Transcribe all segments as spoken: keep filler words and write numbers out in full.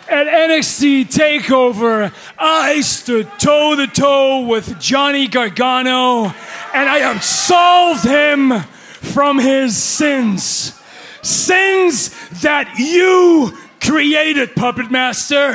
at N X T TakeOver, I stood toe-to-toe with Johnny Gargano, and I absolved him from his sins. Sins that you created, Puppet Master.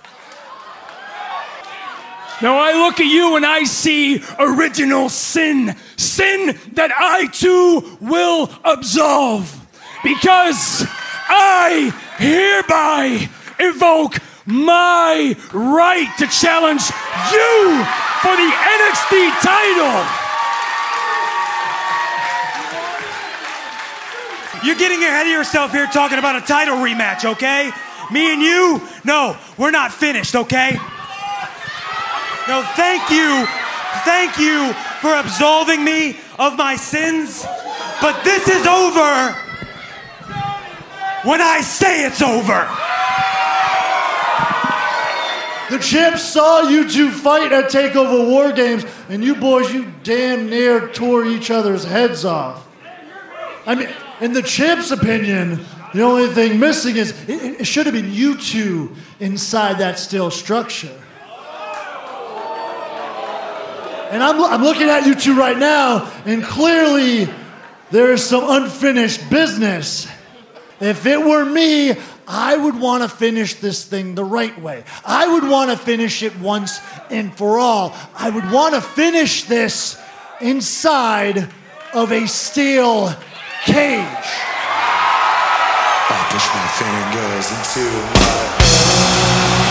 Now I look at you and I see original sin. Sin that I too will absolve. Because I hereby invoke my right to challenge you for the N X T title. You're getting ahead of yourself here talking about a title rematch, okay? Me and you, no, we're not finished, okay? No, thank you, thank you for absolving me of my sins, but this is over when I say it's over. The champ saw you two fight at TakeOver War Games, and you boys, you damn near tore each other's heads off. I mean, in the champ's opinion, the only thing missing is it, it should have been you two inside that steel structure. And I'm, I'm looking at you two right now, and clearly there is some unfinished business. If it were me, I would want to finish this thing the right way. I would want to finish it once and for all. I would want to finish this inside of a steel cage. I push my fingers into my...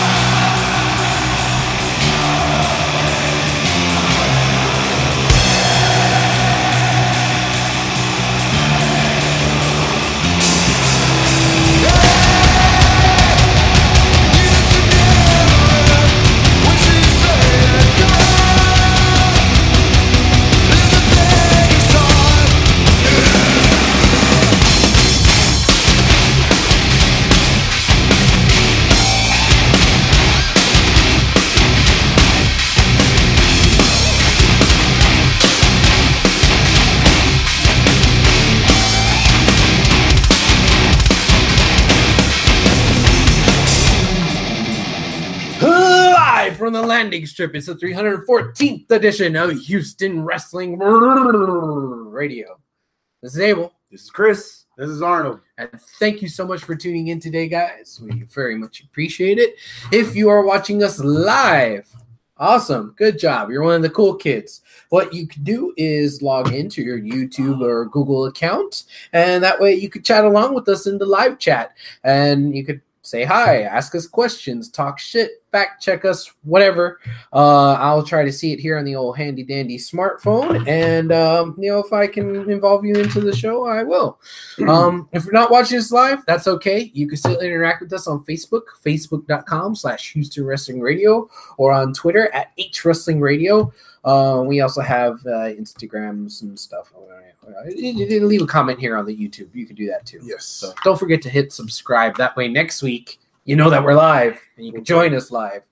From the landing strip, it's the three hundred fourteenth edition of Houston Wrestling Radio. This is Abel. This is Chris. This is Arnold. And thank you so much for tuning in today, guys. We very much appreciate it. If you are watching us live, awesome. Good job. You're one of the cool kids. What you can do is log into your YouTube or Google account, and that way you could chat along with us in the live chat, and you could say hi, ask us questions, talk shit, fact check us, whatever. Uh, I'll try to see it here on the old handy dandy smartphone. And, um, you know, if I can involve you into the show, I will. Um, if you're not watching this live, that's okay. You can still interact with us on Facebook, facebook.com slash Houston Wrestling Radio, or on Twitter at H Wrestling Radio. Uh, we also have uh, Instagrams and stuff. Leave a comment here on the YouTube. You can do that too. Yes. So don't forget to hit subscribe. That way next week you know that we're live and you can join us live.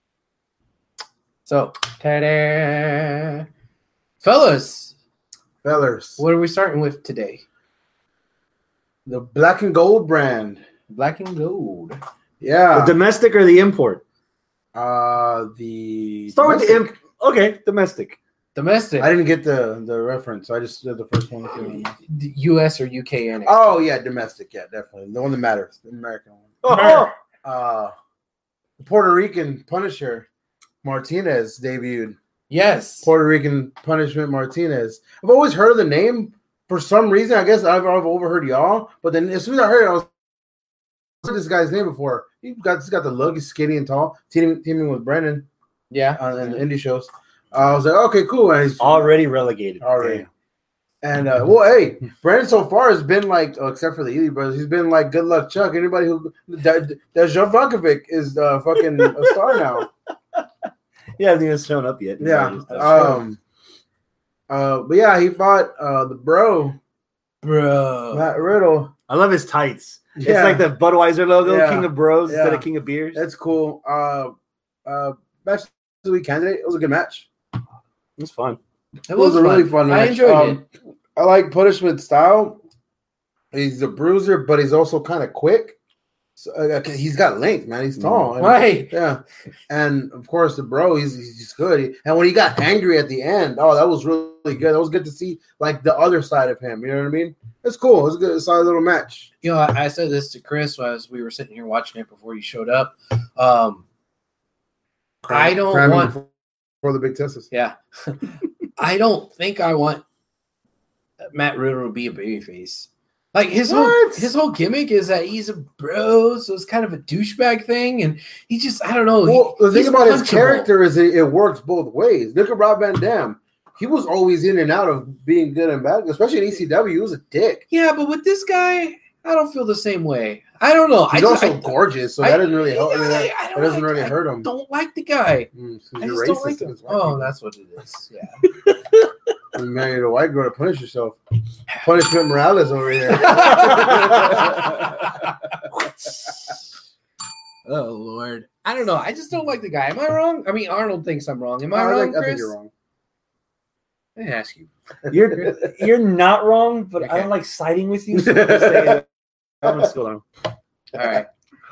So, ta-da! Fellas. Fellas. What are we starting with today? The Black and Gold brand. Black and Gold. Yeah. The domestic or the import? Uh, the... Start with the imp. Okay, domestic. Domestic. I didn't get the, the reference, so I just did the first one. U S or U K N X T. Oh, yeah, domestic. Yeah, definitely. The one that matters. The American one. Oh. Uh, the Puerto Rican Punisher Martinez debuted. Yes. Puerto Rican Punishment Martinez. I've always heard of the name for some reason. I guess I've, I've overheard y'all. But then as soon as I heard it, I was heard this guy's name before. He got, he's got the look. He's skinny and tall. Teaming, teaming with Brennan. Yeah. Uh, in the indie shows. Uh, I was like, okay, cool. And he's already relegated. Already. And, uh, well, hey, Brandon so far has been like, oh, except for the Ely brothers, he's been like, good luck, Chuck. Anybody who, that, that Jovankovic is uh, fucking a star now. He hasn't even shown up yet. Yeah. Um, uh, but yeah, he fought uh, the bro. Bro. Matt Riddle. I love his tights. It's Yeah. like the Budweiser logo, Yeah. King of Bros Yeah. instead of King of Beers. That's cool. Uh, uh, match of the week candidate. It was a good match. It was fun. It was, a really fun match. I enjoyed um, it. I like Punishment style. He's a bruiser, but he's also kind of quick. So, uh, he's got length, man. He's tall. And- Right. Yeah. And of course, the bro, he's he's good. And when he got angry at the end, oh, that was really good. That was good to see, like, the other side of him. You know what I mean? It's cool. It's a good, solid little match. You know, I, I said this to Chris as we were sitting here watching it before you showed up. Um, I don't Cramming want. before, before the big testers. Yeah. I don't think I want Matt Riddle to be a babyface. Like his whole What? his whole gimmick is that he's a bro, so it's kind of a douchebag thing, and he just I don't know. Well, he, the thing he's about his punchable. character is it, it works both ways. Look at Rob Van Dam. He was always in and out of being good and bad, especially in E C W. He was a dick. Yeah, but with this guy, I don't feel the same way. I don't know. He's I also just, I, gorgeous, so I- that doesn't really help. I mean, I- that, I that don't doesn't like- really I hurt him. don't like the guy. Mm, 'cause I you're just don't racist like him. against white Oh, people. that's what it is. Yeah. You married a white girl to punish yourself. Punishment Morales over here. Oh Lord, I don't know. I just don't like the guy. Am I wrong? I mean, Arnold thinks I'm wrong. Am I, I, wrong, think, I Chris? think you're wrong. I didn't ask you. You're you're not wrong, but I Okay. don't like siding with you. So I'm gonna say- I'm gonna go down. All right.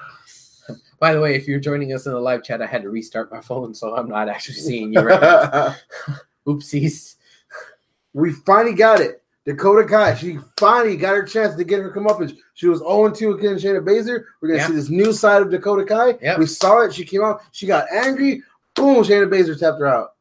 By the way, if you're joining us in the live chat, I had to restart my phone, so I'm not actually seeing you right now. Oopsies. We finally got it. Dakota Kai, she finally got her chance to get her comeuppance. She was oh and two against Shayna Baszler. We're going to Yeah. see this new side of Dakota Kai. Yeah. We saw it. She came out. She got angry. Boom, Shayna Baszler tapped her out.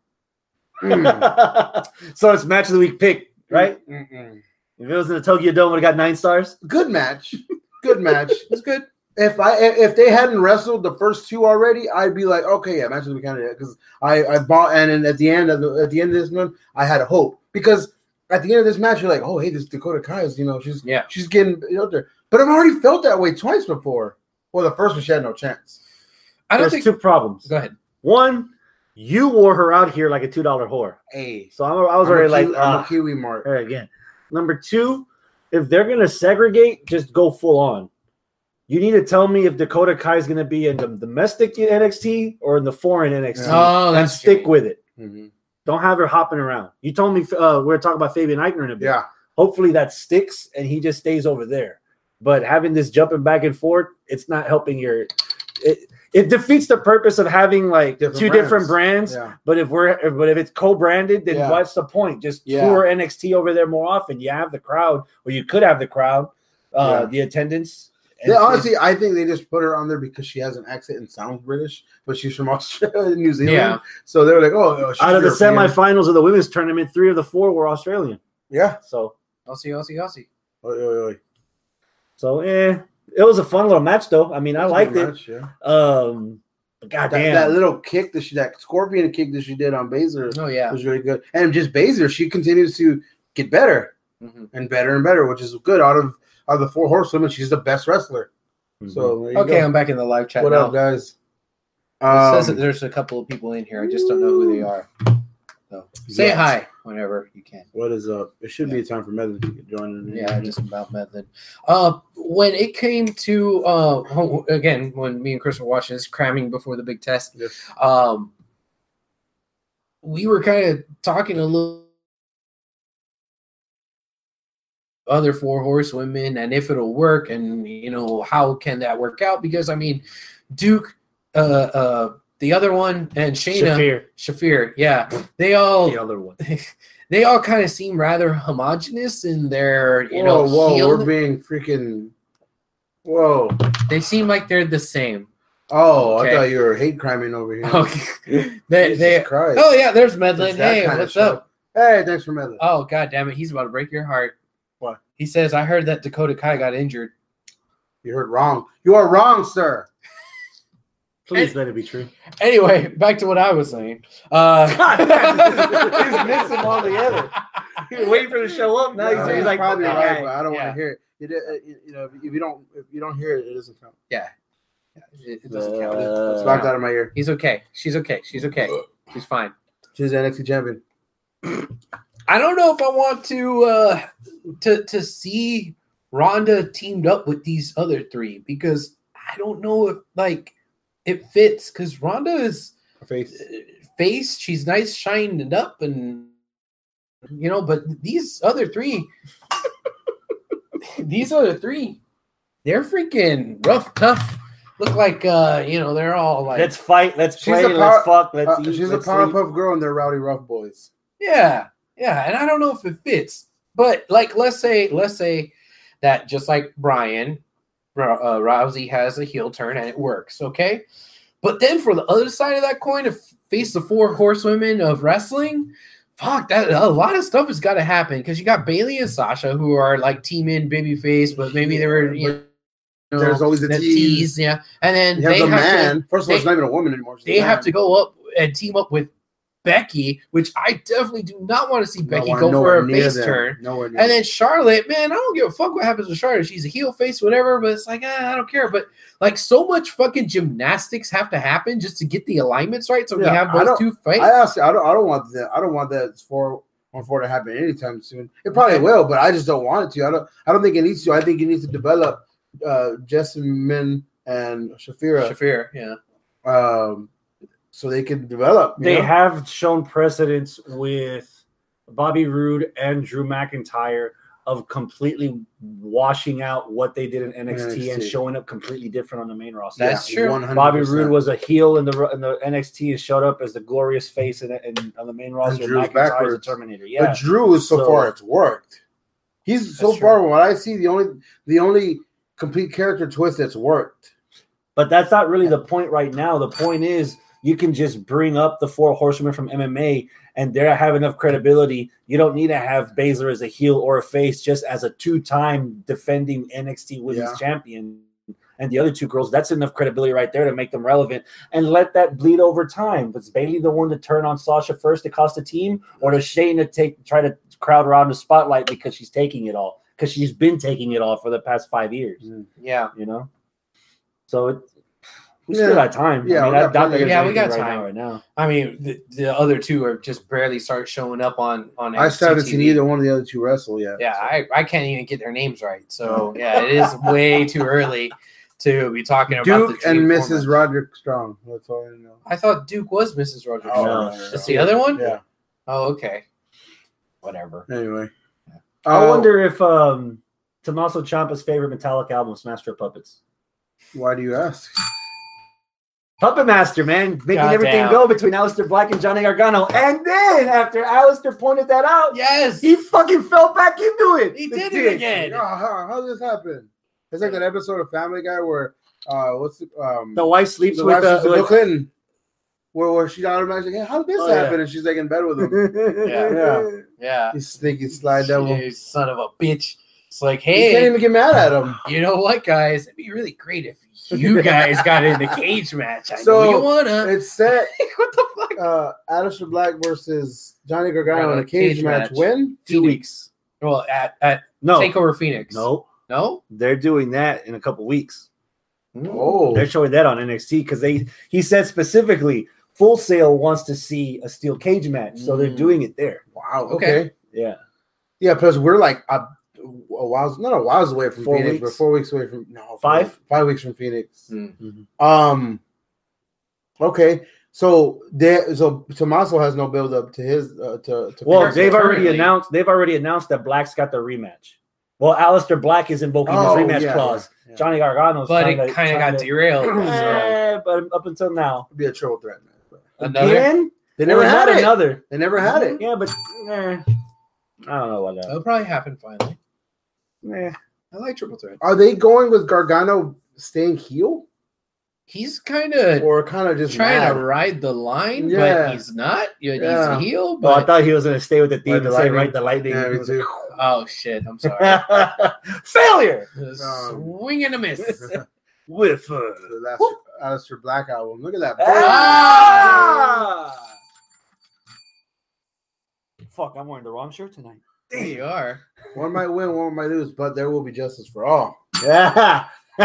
Mm. So it's match of the week pick, right? Mm-mm. If it was in the Tokyo Dome, would have got nine stars. Good match. Good match. It's good. If I if they hadn't wrestled the first two already, I'd be like, okay, yeah, match of the week candidate. Because I, I bought and then at the end of the at the end of this one, I had a hope. Because at the end of this match, you're like, oh, hey, this Dakota Kai is, you know, she's Yeah. she's getting out there. But I've already felt that way twice before. Well, the first one she had no chance. I don't There's think. two problems. Go ahead. One, you wore her out here like a two dollar whore. Hey, So I'm, I was I'm already a like, Kiwi, I'm uh, a Kiwi Mark. her again. Number two, if they're gonna segregate, just go full on. You need to tell me if Dakota Kai is gonna be in the domestic N X T or in the foreign N X T. Oh, and that's stick true. with it. Mhm. Don't have her hopping around. You told me uh, we we're talking about Fabian Eichner in a bit. Yeah, Hopefully that sticks and he just stays over there. But having this jumping back and forth, it's not helping your. It, it defeats the purpose of having like Different two brands. different brands. yeah. But if we're but if it's co-branded, then Yeah. what's the point? Just Yeah. tour N X T over there more often. You have the crowd, or you could have the crowd, uh, Yeah. the attendance. And They, honestly, I think they just put her on there because she has an accent and sounds British, but she's from Australia, New Zealand. Yeah. So they were like, oh, oh she's out of the European. semifinals of the women's tournament, three of the four were Australian. Yeah. So Aussie, Aussie, Aussie. Oi, oi, oi. so eh, it was a fun little match though. I mean, I That's a liked good it. match, yeah. Um, but That, goddamn, that little kick that she, that scorpion kick that she did on Baszler Oh yeah. was really good. And just Baszler, she continues to get better Mm-hmm. and better and better, which is good. Out of out of the four horsewomen, she's the best wrestler. Mhm. So there you Okay, go. I'm back in the live chat What now. up, guys? It says that Um, there's a couple of people in here. I just don't know who they are. So say Yes. hi whenever you can. what is up? It should be a time for Medley to join in. Yeah, just about Medlin. Uh, when it came to uh, ho- again, when me and Chris were watching this, cramming before the big test, Yes. um, we were kind of talking a little other four horsewomen and if it'll work, and you know how can that work out? Because I mean, Duke, uh, uh, the other one, and Shayna Shafir, Shafir, yeah, they all the other one. they all kind of seem rather homogenous in their, you Whoa, know, whoa, heel. we're being freaking. Whoa. They seem like they're the same. Oh, Okay. I thought you were hate criming over here. Okay. they, Jesus they, Christ. oh, yeah, there's Medlin. It's that Hey, kind of what's show. up? Hey, thanks for Medley. Oh, God damn it. He's about to break your heart. What? He says, I heard that Dakota Kai got injured. You heard wrong. You are wrong, sir. Please let it be true. Anyway, back to what I was saying. Uh, He's missing altogether. He was waiting for the show up. Now Yeah, he's, he's like, probably "Okay." right, but I don't Yeah. want to hear it. You, do- uh, you, you know, if you don't, if you don't hear it, it doesn't count. yeah. It, it doesn't count. Uh, It's locked out of my ear. He's okay. She's okay. She's okay. She's fine. She's the N X T champion. I don't know if I want to uh, to to see Ronda teamed up with these other three, because I don't know if like it fits, because Ronda is Her face. uh, face. She's nice, shined up, and you know, but these other three, these other three, they're freaking rough, tough. Look like uh, you know, they're all like Let's fight, let's She's play, a let's power- fuck, let's Uh, eat. she's let's a sleep. Powerpuff Girl, and they're Rowdy Rough Boys. yeah, yeah, and I don't know if it fits, but like let's say let's say that just like Brian, uh, Rousey has a heel turn and it works, okay? But then for the other side of that coin, to face the four horsewomen of wrestling, fuck that a lot of stuff has got to happen because you got Bailey and Sasha who are like team in babyface, but maybe they were you know. There's always the the tease. tease, yeah, and then You have they the have man. to First of all, they- she's not even a woman anymore. She's they a have man. to go up and team up with Becky, which I definitely do not want to see Don't Becky want go for nowhere a near face them. turn. Nowhere near And them. then Charlotte, man, I don't give a fuck what happens with Charlotte. She's a heel face, whatever, but it's like, eh, I don't care. But like so much fucking gymnastics have to happen just to get the alignments right. So we Yeah, have I those don't- two fight. I honestly, I don't, I don't want that. I don't want that four on four to happen anytime soon. It probably Okay. will, but I just don't want it to. I don't. I don't think it needs to. I think it needs to develop uh, Jessamine and Shafira, Shafir, yeah. um, so they can develop. you They know? have shown precedence with Bobby Roode and Drew McIntyre of completely washing out what they did in N X T, N X T. and showing up completely different on the main roster. That's true. one hundred Bobby percent. Roode was a heel in the in the N X T and showed up as the glorious face in, in on the main roster. Drew's McIntyre's a backwards. Terminator. Yeah, But Drew is so, So- far it's worked. He's so That's far true. from what I see. The only the only complete character twist that's worked. but that's not really the point right now. The point is you can just bring up the four horsemen from M M A, and they have enough credibility. You don't need to have Baszler as a heel or a face, just as a two-time defending N X T Women's Yeah. Champion. And the other two girls, that's enough credibility right there to make them relevant, and let that bleed over time. Was Bailey the one to turn on Sasha first to cost the team, or does Shayna take try to crowd around the spotlight because she's taking it all? Because she's been taking it all for the past five years, Yeah. you know. So it, we Yeah. still got time. Yeah, I mean, we I got doubt plenty there's of- Yeah, we anything got right time. now. Right now. I mean, the, the other two are just barely start showing up on on. I still haven't N X T seen T V. either one of the other two wrestle yet. Yeah, I, I can't even get their names right. So yeah, it is way too early to be talking about Duke the and dream Missus format. Roderick Strong. That's all I know. I thought Duke was Missus Rodriguez. Oh, No. no, no, That's no. the other one. Yeah. Oh, okay. Whatever. Anyway, I Uh, wonder if um, Tommaso Ciampa's favorite Metallica album was Master of Puppets. Why do you ask? Puppet Master, man, making Goddamn. everything go between Aleister Black and Johnny Gargano. And then after Aleister pointed that out, Yes, he fucking fell back into it. he The did dick. it again. Oh, how, how did this happen? It's like that episode of Family Guy where uh, what's the, um, The wife sleeps the with wife the. says to Bill with- Clinton, where where she automatically, hey, how did this Oh, yeah. happen? And she's like in bed with him. Yeah. Yeah. Yeah, You sneaky slide devil. you son of a bitch. It's like, You can't hey, even get mad at him. you know what, guys? It'd be really great if you guys got in the cage match. I So, know you wanna. It's set What the fuck? uh, Aleister Black versus Johnny Gargano in a Cage cage, match. match. When? Two weeks. Well, at at No, Takeover Phoenix. no, no. they're doing that in a couple weeks. Oh, They're showing that on N X T because they. He said specifically, Full Sail wants to see a steel cage match, so they're Mm. doing it there. wow. Okay. Okay. Yeah. Yeah, plus we're like a, a while, not a while away from Four Phoenix, weeks? but four weeks away from no Five? five, five weeks from Phoenix. Mm. Um. Okay, so there, so Tommaso has no build up to his uh, to, to Well, Phoenix. they've already currently- announced. They've already announced that Black's got the rematch. Well, Aleister Black is invoking Oh, his rematch yeah, clause. yeah, yeah. Johnny Gargano's But trying it to- kind of trying got to- derailed. so. Eh, but up until now, It'd be a triple threat match. Another. again, They never Well, had not it. another. They never had it. Yeah, but eh, I don't know what that. That'll probably happen finally. Eh. I like triple threat. Are they going with Gargano staying heel He's kind of or kind of just trying mad? to ride the line, Yeah. but he's not. Yeah, He's Yeah. a heel, Well, I but thought he was going to stay with the theme Ride the and say lightning. right the lightning. Yeah, me too. oh shit, I'm sorry. Failure. Um, Swing and a miss. With uh, The last Aleister Black album. Look at that. ah! Fuck, I'm wearing the wrong shirt tonight. There you are. One might win, one might lose, but there will be justice for all. Yeah.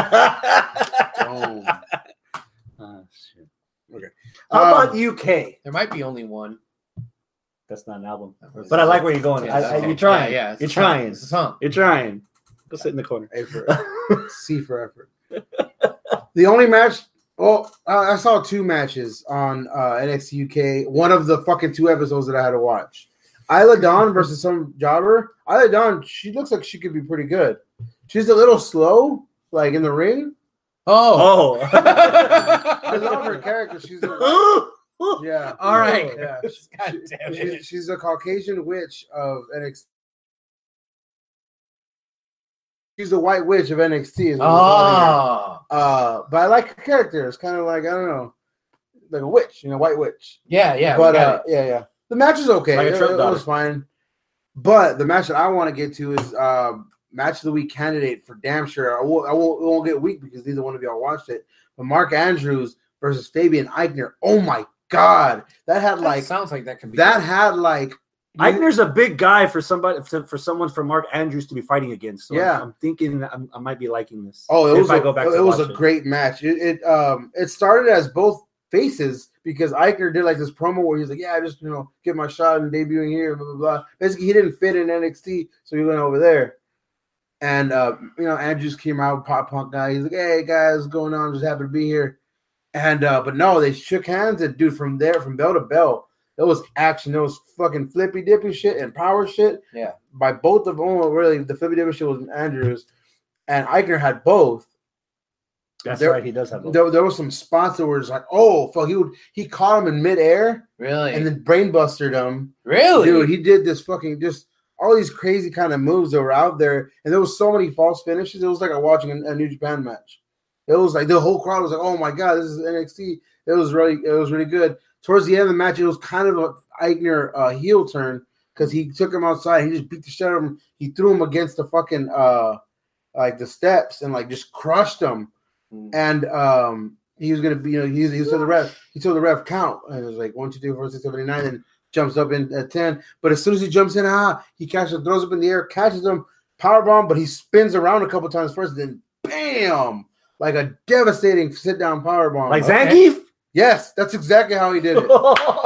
Oh. Oh, shit. Okay. How Um, about U K? There might be only one. That's not an album. was- But I like where you're going. Yeah, I, I, okay. you're trying. Yeah, yeah, it's you're a song. trying. It's a song. You're trying. Go sit in the corner. A for C for effort. The only match. Well, uh, I saw two matches on uh, N X T U K. One of the fucking two episodes that I had to watch. Isla Dawn versus some jobber. Isla Dawn, she looks like she could be pretty good. She's a little slow, like in the ring. Oh. Oh. I love her character. She's a, yeah. All right. Yeah. God damn She- it. she's a Caucasian witch of N X T. She's the white witch of N X T. Is what we're calling her. Oh. Uh, but I like her character. It's kind of like I don't know, like a witch, you know, white witch. Yeah, yeah. but we got uh, it. yeah, yeah. The match is okay. Like a it, Trump it daughter. was fine. But the match that I want to get to is uh, match of the week candidate for damn sure. I won't, I won't, it won't get weak because neither one of y'all watched it. But Mark Andrews versus Fabian Eichner. Oh my god, that had That like sounds like that can be that good. had like Eichner's a big guy for somebody for, for someone for Mark Andrews to be fighting against. So Yeah. I'm, I'm thinking I'm, I might be liking this. Oh, it if was I a, go back it to was watch a great match. It, it um it started as both faces because Eichner did like this promo where he's like, yeah, I just you know get my shot and debuting here, blah blah blah. Basically, he didn't fit in N X T, so he went over there. And uh, you know, Andrews came out, pop punk guy. He's like, hey guys, what's going on? Just happy to be here. And uh, but no, they shook hands and dude from there, from bell to bell, there was action. There was fucking flippy dippy shit and power shit. Yeah. By both of them, well, really, the flippy dippy shit was Andrews, and Eichner had both. That's there- right. He does have. Both. There, there was some spots that were just like, oh fuck, he would he caught him in midair Really? and then brainbustered him. really? Dude, he did this fucking just all these crazy kind of moves that were out there, and there was so many false finishes. It was like a watching a, a New Japan match. It was like the whole crowd was like, "Oh my god, this is N X T." It was really, it was really good. Towards the end of the match, it was kind of a Eichner uh, heel turn because he took him outside. He just beat the shit out of him. He threw him against the fucking uh, like the steps and like just crushed him. Mm. And um, he was gonna be, you know, he, he told the ref, he told the ref count, and it was like one, two, three, four, six, seven, eight, nine, and jumps up in at ten. But as soon as he jumps in, ah, he catches, throws up in the air, catches him, powerbomb, but he spins around a couple times first, then bam, like a devastating sit down powerbomb. Like Okay. Zangief. Yes, that's exactly how he did it.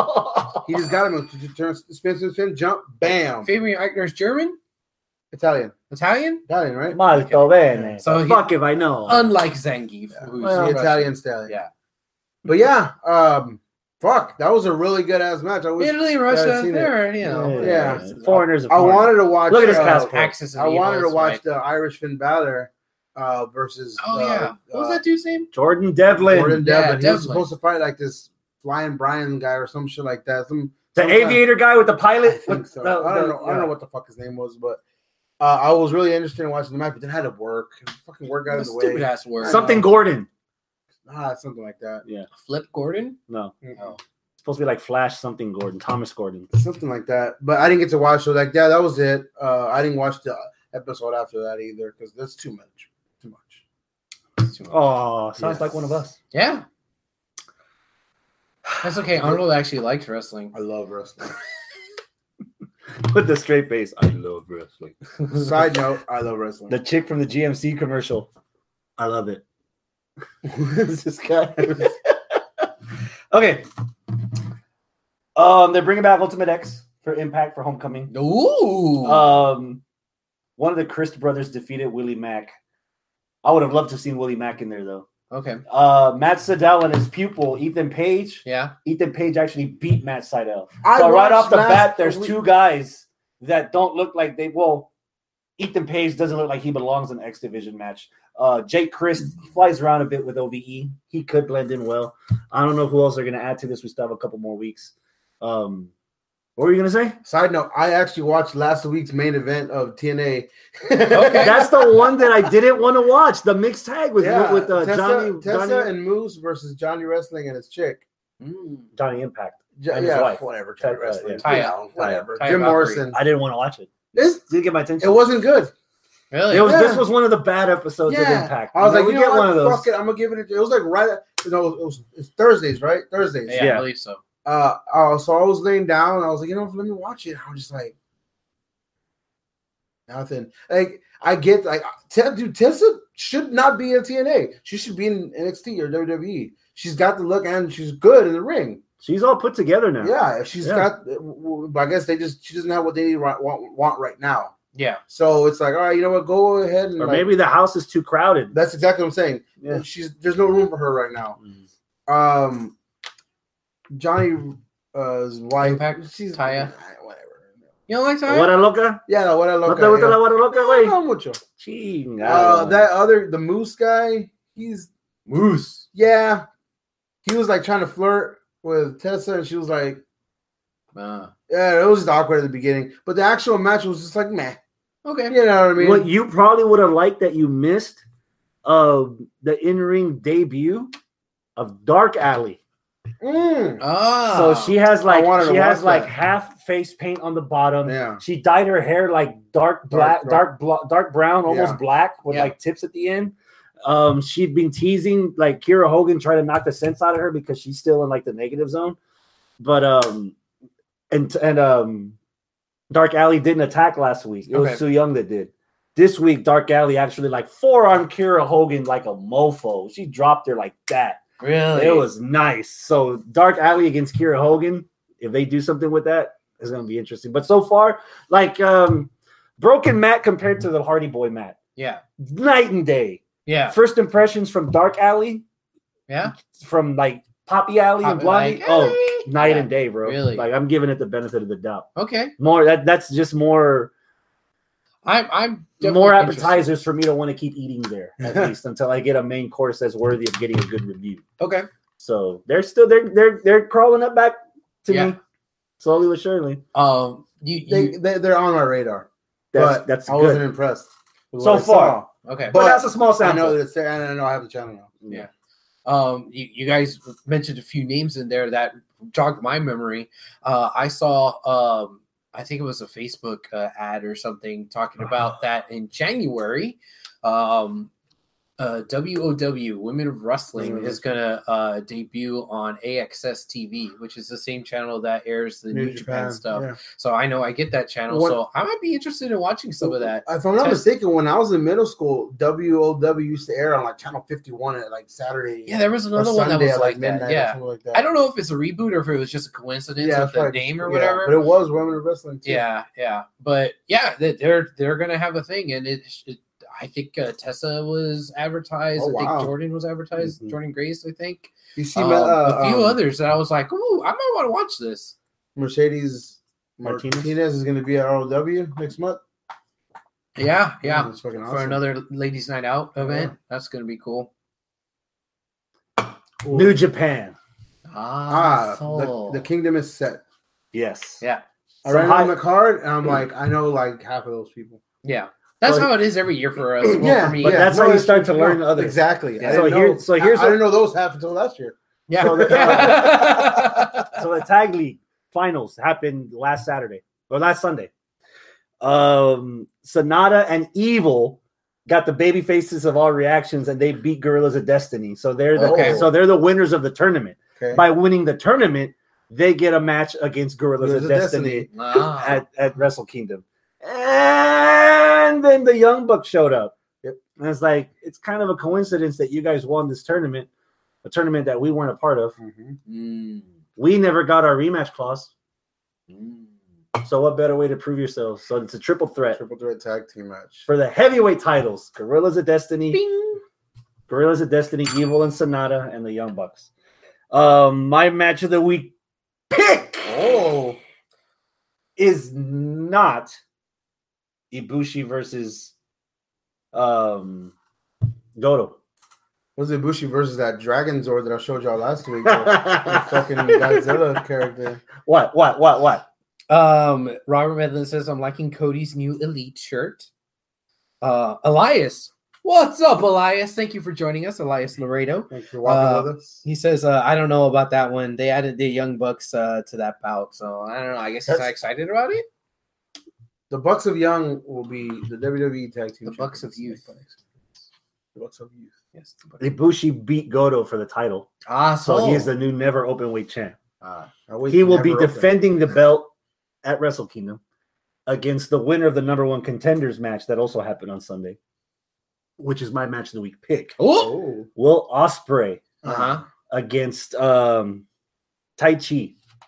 He just got him to turn, spin, spin, spin, jump, bam. Fabian Eichner's German? Italian, Italian? Italian, right? Molto bene. So So he- fuck if I know. Unlike Zangief. Yeah. who's Well, the Russian. Italian stallion. Yeah. But yeah, um, fuck, that was a really good ass match. I wish. Italy, I've Russia, seen it. there, you know. Yeah. Foreigners. Are I foreigners. wanted to watch. Look at his uh, passport. Axis of I wanted to Evils, watch right? the Irish Finn Balor uh, versus. Oh, uh, yeah. What was uh, that dude's name? Jordan Devlin. Jordan Yeah, Devlin. He was Devlin. supposed to fight like this Flying Brian guy or some shit like that. Some The some kind- aviator guy with the I pilot. think with so. the- I don't the- know. I don't know what the fuck his name was, but uh, I was really interested in watching the match. But then I had to work. Fucking work out of the Stupid way. ass word. Something Gordon. Ah, something like that. Yeah. Flip Gordon? No. Oh. Supposed to be like Flash something Gordon. Thomas Gordon. Something like that. But I didn't get to watch. So like, yeah, that was it. Uh, I didn't watch the episode after that either because that's too much. Too much. That's too much. Oh, sounds Yes. like one of us. Yeah. That's okay. Arnold actually likes wrestling. I love wrestling. With the straight face. I love wrestling. Side note, I love wrestling. The chick from the G M C commercial. I love it. Who's this guy? Okay. Um, they're bringing back Ultimate X for Impact for Homecoming. Ooh. Um, one of the Christ brothers defeated Willie Mack. I would have loved to have seen Willie Mack in there though. okay. Uh, Matt Sydal and his pupil Ethan Page. Yeah. Ethan Page actually beat Matt Sydal. I So right watched off the last bat, there's week- two guys that don't look like they. Well, Ethan Page doesn't look like he belongs in the X Division match. Uh, Jake Christ he flies around a bit with O V E. He could blend in well. I don't know who else they're going to add to this. We still have a couple more weeks. Um, what were you going to say? Side note, I actually watched last week's main event of T N A. Okay. That's the one that I didn't want to watch. The mixed tag with yeah, with uh, Tessa, Johnny Tessa Johnny, and Moose versus Johnny Wrestling and his chick. Mm. Johnny Impact. Jo- And his yeah, wife. whatever. Ty- Johnny Wrestling. Taya. You know, whatever. Taya Jim Valkyrie. Morrison. I didn't want to watch it. This, Didn't get my attention. it wasn't good. Really? It was. Yeah. This was one of the bad episodes of Yeah. Impact. I was You know, like, we you know get what? one of those. Fuck it. I'm gonna give it. A, it was like right. At, you know, it was it's Thursdays, right? Thursdays. yeah, Yeah. I believe so. Uh, uh, so I was laying down and I was like, you know, let me watch it. I was just like, nothing. Like I get like, T- dude, Tessa should not be in T N A. She should be in N X T or W W E. She's got the look and she's good in the ring. She's all put together now. Yeah, she's Yeah. got. I guess they just she doesn't have what they need right, want, want right now. Yeah. So it's like, all right, you know what? Go ahead and Or like, maybe the house is too crowded. that's exactly what I'm saying. Yeah. She's there's no room for her right now. Um, Johnny, uh, his wife, Impact, she's Taya. whatever. You don't like Taya? Guara Loca? Yeah, la Guara ¿No Loca. te gusta yeah. la Guara Loca, güey? No mucho. Chingado. Uh, that other, the Moose guy, he's, Moose. yeah. He was like trying to flirt with Tessa, and she was like, Uh, yeah, it was just awkward at the beginning. But the actual match was just like, meh. okay. You know what I mean? What you probably would have liked that you missed uh, the in-ring debut of Dark Alley. Mm. Ah. So she has like wanted to she has watch like that. half face paint on the bottom. Yeah. She dyed her hair like dark black, Dark, dark, dark, dark brown, almost Yeah. black with Yeah. like tips at the end. Um, she'd been teasing like Kira Hogan, trying to knock the sense out of her because she's still in like the negative zone. But um, and and um, Dark Alley didn't attack last week. It Okay. was Su Young that did. This week, Dark Alley actually like forearm Kira Hogan like a mofo. She dropped her like that. Really? It was nice. So Dark Alley against Kira Hogan, if they do something with that, it's gonna be interesting. But so far, like um, Broken Matt compared to the Hardy Boy Matt, Yeah. night and day. Yeah. First impressions from Dark Alley, Yeah. from like Poppy Alley and Poppy, Blondie. like, oh, hey. night Yeah. and day, bro. Really? Like I'm giving it the benefit of the doubt. Okay. More that that's just more I'm. I'm definitely more interested. appetizers for me to want to keep eating there at least until I get a main course that's worthy of getting a good review. Okay. So they're still they're they're they're crawling up back to Yeah. me slowly but surely. Um. You. They, you they, they're on my radar. That's but that's I wasn't good. impressed. with So what I far. saw. okay. But But that's a small I sample. know that it's there, and I know I have the channel now. Yeah. Um, you, you guys mentioned a few names in there that jogged my memory. Uh, I saw, um, I think it was a Facebook uh, ad or something talking about that in January. Um, uh, W O W, Women of Wrestling, Mhm. is going to uh, debut on A X S T V, which is the same channel that airs the New, Japan, stuff. yeah. So I know I get that channel. What- so I might be interested in watching some of that. If I'm not Test- mistaken, when I was in middle school, W O W used to air on like channel fifty-one at like Saturday. Yeah, there was or another one that Sunday was at, like that. midnight or Yeah. something like that. I don't know if it's a reboot or if it was just a coincidence Yeah, with it's the probably- name or yeah, whatever. but it was Women of Wrestling too. Yeah, yeah, but yeah, they- they're they're gonna have a thing, and it. it I think uh, Tessa was advertised. Oh, I think wow. Jordan was advertised. Mhm. Jordan Grace, I think. You see, Um, uh, a few um, others that I was like, "Ooh, I might want to watch this." Mercedes Martinez? Martinez is going to be at R O W next month. Yeah, yeah, That's fucking for awesome. another ladies' night out event. That's gonna be cool. New Japan. Ah, so- the, the kingdom is set. Yes. yeah, I So ran hi- on the card, and I'm like, I know like half of those people. yeah. That's So- how it is every year for us. Well, yeah, for me, But yeah. that's how you it's- start to no, learn others. Exactly. Yeah. I So didn't here- know, so here's I, I what- didn't know those half until last year. yeah. So the- So the tag league finals happened last Saturday or last Sunday. Um, Sonata and Evil got the baby faces of all reactions, and they beat Gorillas of Destiny. So they're the Okay. so they're the winners of the tournament. Okay. By winning the tournament, they get a match against Gorillas Gorillas of of Destiny, Destiny. Ah. at, at Wrestle Kingdom. And then the Young Bucks showed up. Yep. And it's like, it's kind of a coincidence that you guys won this tournament, a tournament that we weren't a part of. Mhm. Mm, We never got our rematch clause. mm. So what better way to prove yourselves? So it's a triple threat Triple threat tag team match. for the heavyweight titles: Gorillas of Destiny, Bing. Gorillas of Destiny, Evil and Sonata, and the Young Bucks. Um, my match of the week pick Oh, is not Ibushi versus um Goto. was it Bushi versus that Dragon Zord that I showed y'all last week? The, the fucking Godzilla character. What? What? What? What? Um, Robert Medlin says, I'm liking Cody's new Elite shirt. Uh, Elias. What's up, Elias? Thank you for joining us, Elias Laredo. Thanks for walking Uh, with us. He says, uh, I don't know about that one. They added the Young Bucks uh, to that bout. So I don't know. I guess he's not That's- excited about it. The Bucks of Young will be the W W E tag team. The Bucks of champions. Youth. The Bucks of Youth. Yes. Ibushi beat Goto for the title, Ah, so so he is the new never open weight champ. Ah, I wait He to will be never open. defending the belt at Wrestle Kingdom against the winner of the number one contenders match that also happened on Sunday, which is my match of the week pick. Oh. Oh, Will Ospreay Uh-huh. against um, Tai Chi.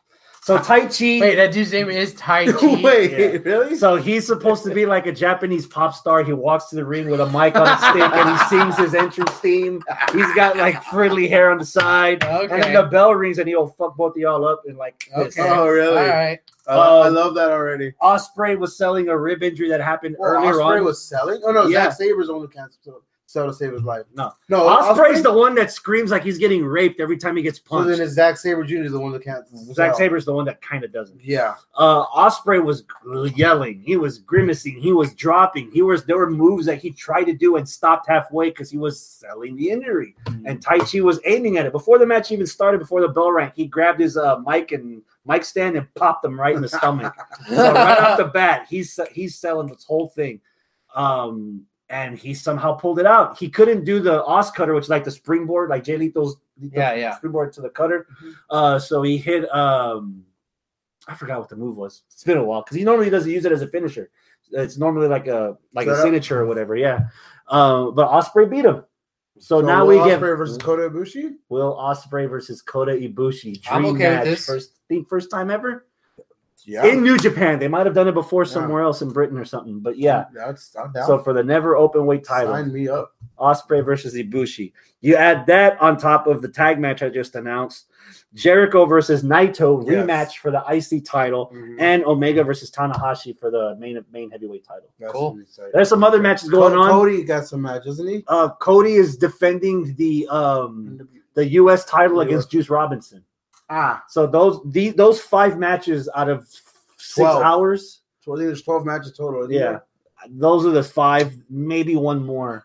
So Tai Chi. Wait, that dude's name is Tai Chi. Wait, Yeah. really? So he's supposed to be like a Japanese pop star. He walks to the ring with a mic on a stick and he sings his entrance theme. He's got like friendly hair on the side. Okay. And then the bell rings and he'll fuck both of y'all up and like this. Okay. Oh, really? All right. Uh, I Um, love that already. Ospreay was selling a rib injury that happened Well, earlier Ospreay on. was selling. Oh no, Yeah. Zack Saber's only canceled sell to save his life. No. no. Ospreay's the one that screams like he's getting raped every time he gets So punched. then is Zack Saber Junior the one that can't? Zack sell? Saber's the one that kind of doesn't. Yeah. Uh, Ospreay was yelling. He was grimacing. He was dropping. He was there were moves that he tried to do and stopped halfway because he was selling the injury. And Tai Chi was aiming at it before the match even started. Before the bell rang, he grabbed his uh, mic and mic stand and popped him right in the stomach. So right off the bat, he's he's selling this whole thing. Um, and he somehow pulled it out. He couldn't do the Os cutter, which is like the springboard, like Jay Lethal's Yeah, yeah. springboard to the cutter. Uh, so he hit. Um, I forgot what the move was. It's been a while because he normally doesn't use it as a finisher. It's normally like a like a Set up? signature or whatever. Yeah. Um, but Ospreay beat him. So, So now Will we get Ospreay versus Kota Ibushi. Will Ospreay versus Kota Ibushi. Dream I'm okay with match. this. First, think first time ever Yeah. in New Japan. They might have done it before Yeah. somewhere else in Britain or something. But yeah. That's I'm down. So for the never open weight title, Sign me up. Ospreay versus Ibushi. You add that on top of the tag match I just announced. Jericho versus Naito Yes. rematch for the I C title, Mhm. and Omega versus Tanahashi for the main main heavyweight title. That's Cool. really exciting. There's some other matches going Co- on. Cody got some match, doesn't he? Uh, Cody is defending the um the U S title against Juice Robinson. Ah, So those these those five matches out of six twelve. hours, so I think there's twelve matches total. isn't yeah, there? those are the five, maybe one more.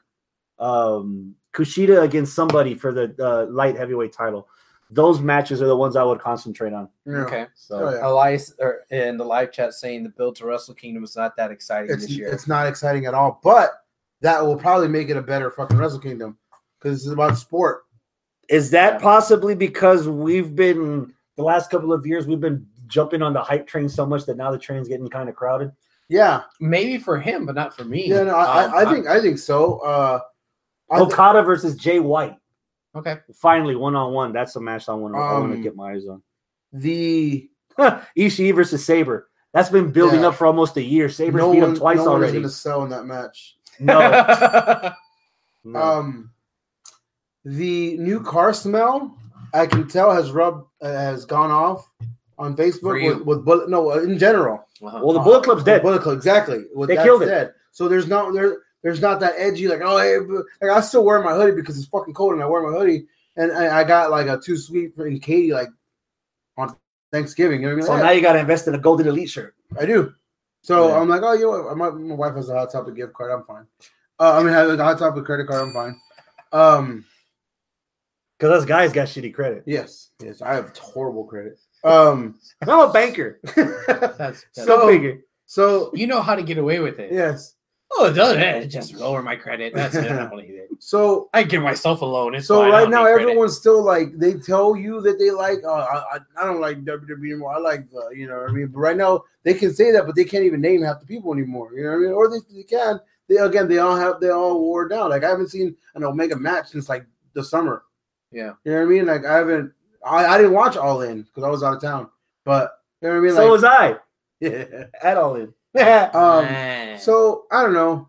Um, Kushida against somebody for the uh, light heavyweight title. Those matches are the ones I would concentrate on. Yeah. Okay. So Oh, yeah. Elias or in the live chat saying the build to Wrestle Kingdom is not that exciting It's, this year. it's not exciting at all, but that will probably make it a better fucking Wrestle Kingdom because it's about sport. is that Yeah. possibly because we've been the last couple of years we've been jumping on the hype train so much that now the train's getting kind of crowded? Yeah, Maybe for him, but not for me. yeah. No, I, Um, I, I think I think so. Uh, I th- Okada versus Jay White. Okay. Finally, one on one. That's a match I want to I want to Um, get my eyes on. the Ishii versus Saber. That's been building Yeah. up for almost a year. Saber's no beat one, him twice no one is already. going to sell in that match. No, no. Um, the new car smell I can tell has rubbed uh, has gone off on For Facebook you. with, with bullet. No, uh, in general. Uh-huh. well, the Bullet Club's Uh, dead. Bullet Club, exactly. With They that killed it. said, so there's not there. There's not that edgy like oh hey, but, like I still wear my hoodie because it's fucking cold and I wear my hoodie and I, I got like a too sweet in Katie like on Thanksgiving. You know what I mean? So Like, now you got to invest in a Golden Elite shirt. I do. So Yeah. I'm like, oh, you know what? My, my wife has a Hot Topic gift card. I'm fine. Uh, I mean, has a Hot Topic credit card. I'm fine. Um, Because those guys got shitty credit. yes, yes, I have horrible credit. Um, I'm a banker. That's, that's So figure. so you know how to get away with it. yes, Oh, it does it. Just lower my credit. That's it. I don't need it. so I give myself a loan. It's so fine. I right don't now need credit. everyone's still like they tell you that they like. Uh, I, I I don't like W W E anymore. I like the you know what I mean. But right now they can say that, but they can't even name half the people anymore. You know what I mean? Or they, they can. They again they all have they all wore down. Like I haven't seen an Omega match since like the summer. Yeah. You know what I mean? Like I haven't. I, I didn't watch All In because I was out of town. But you know what I mean? So Like, was I. yeah. At all in. Um. Man. So I don't know.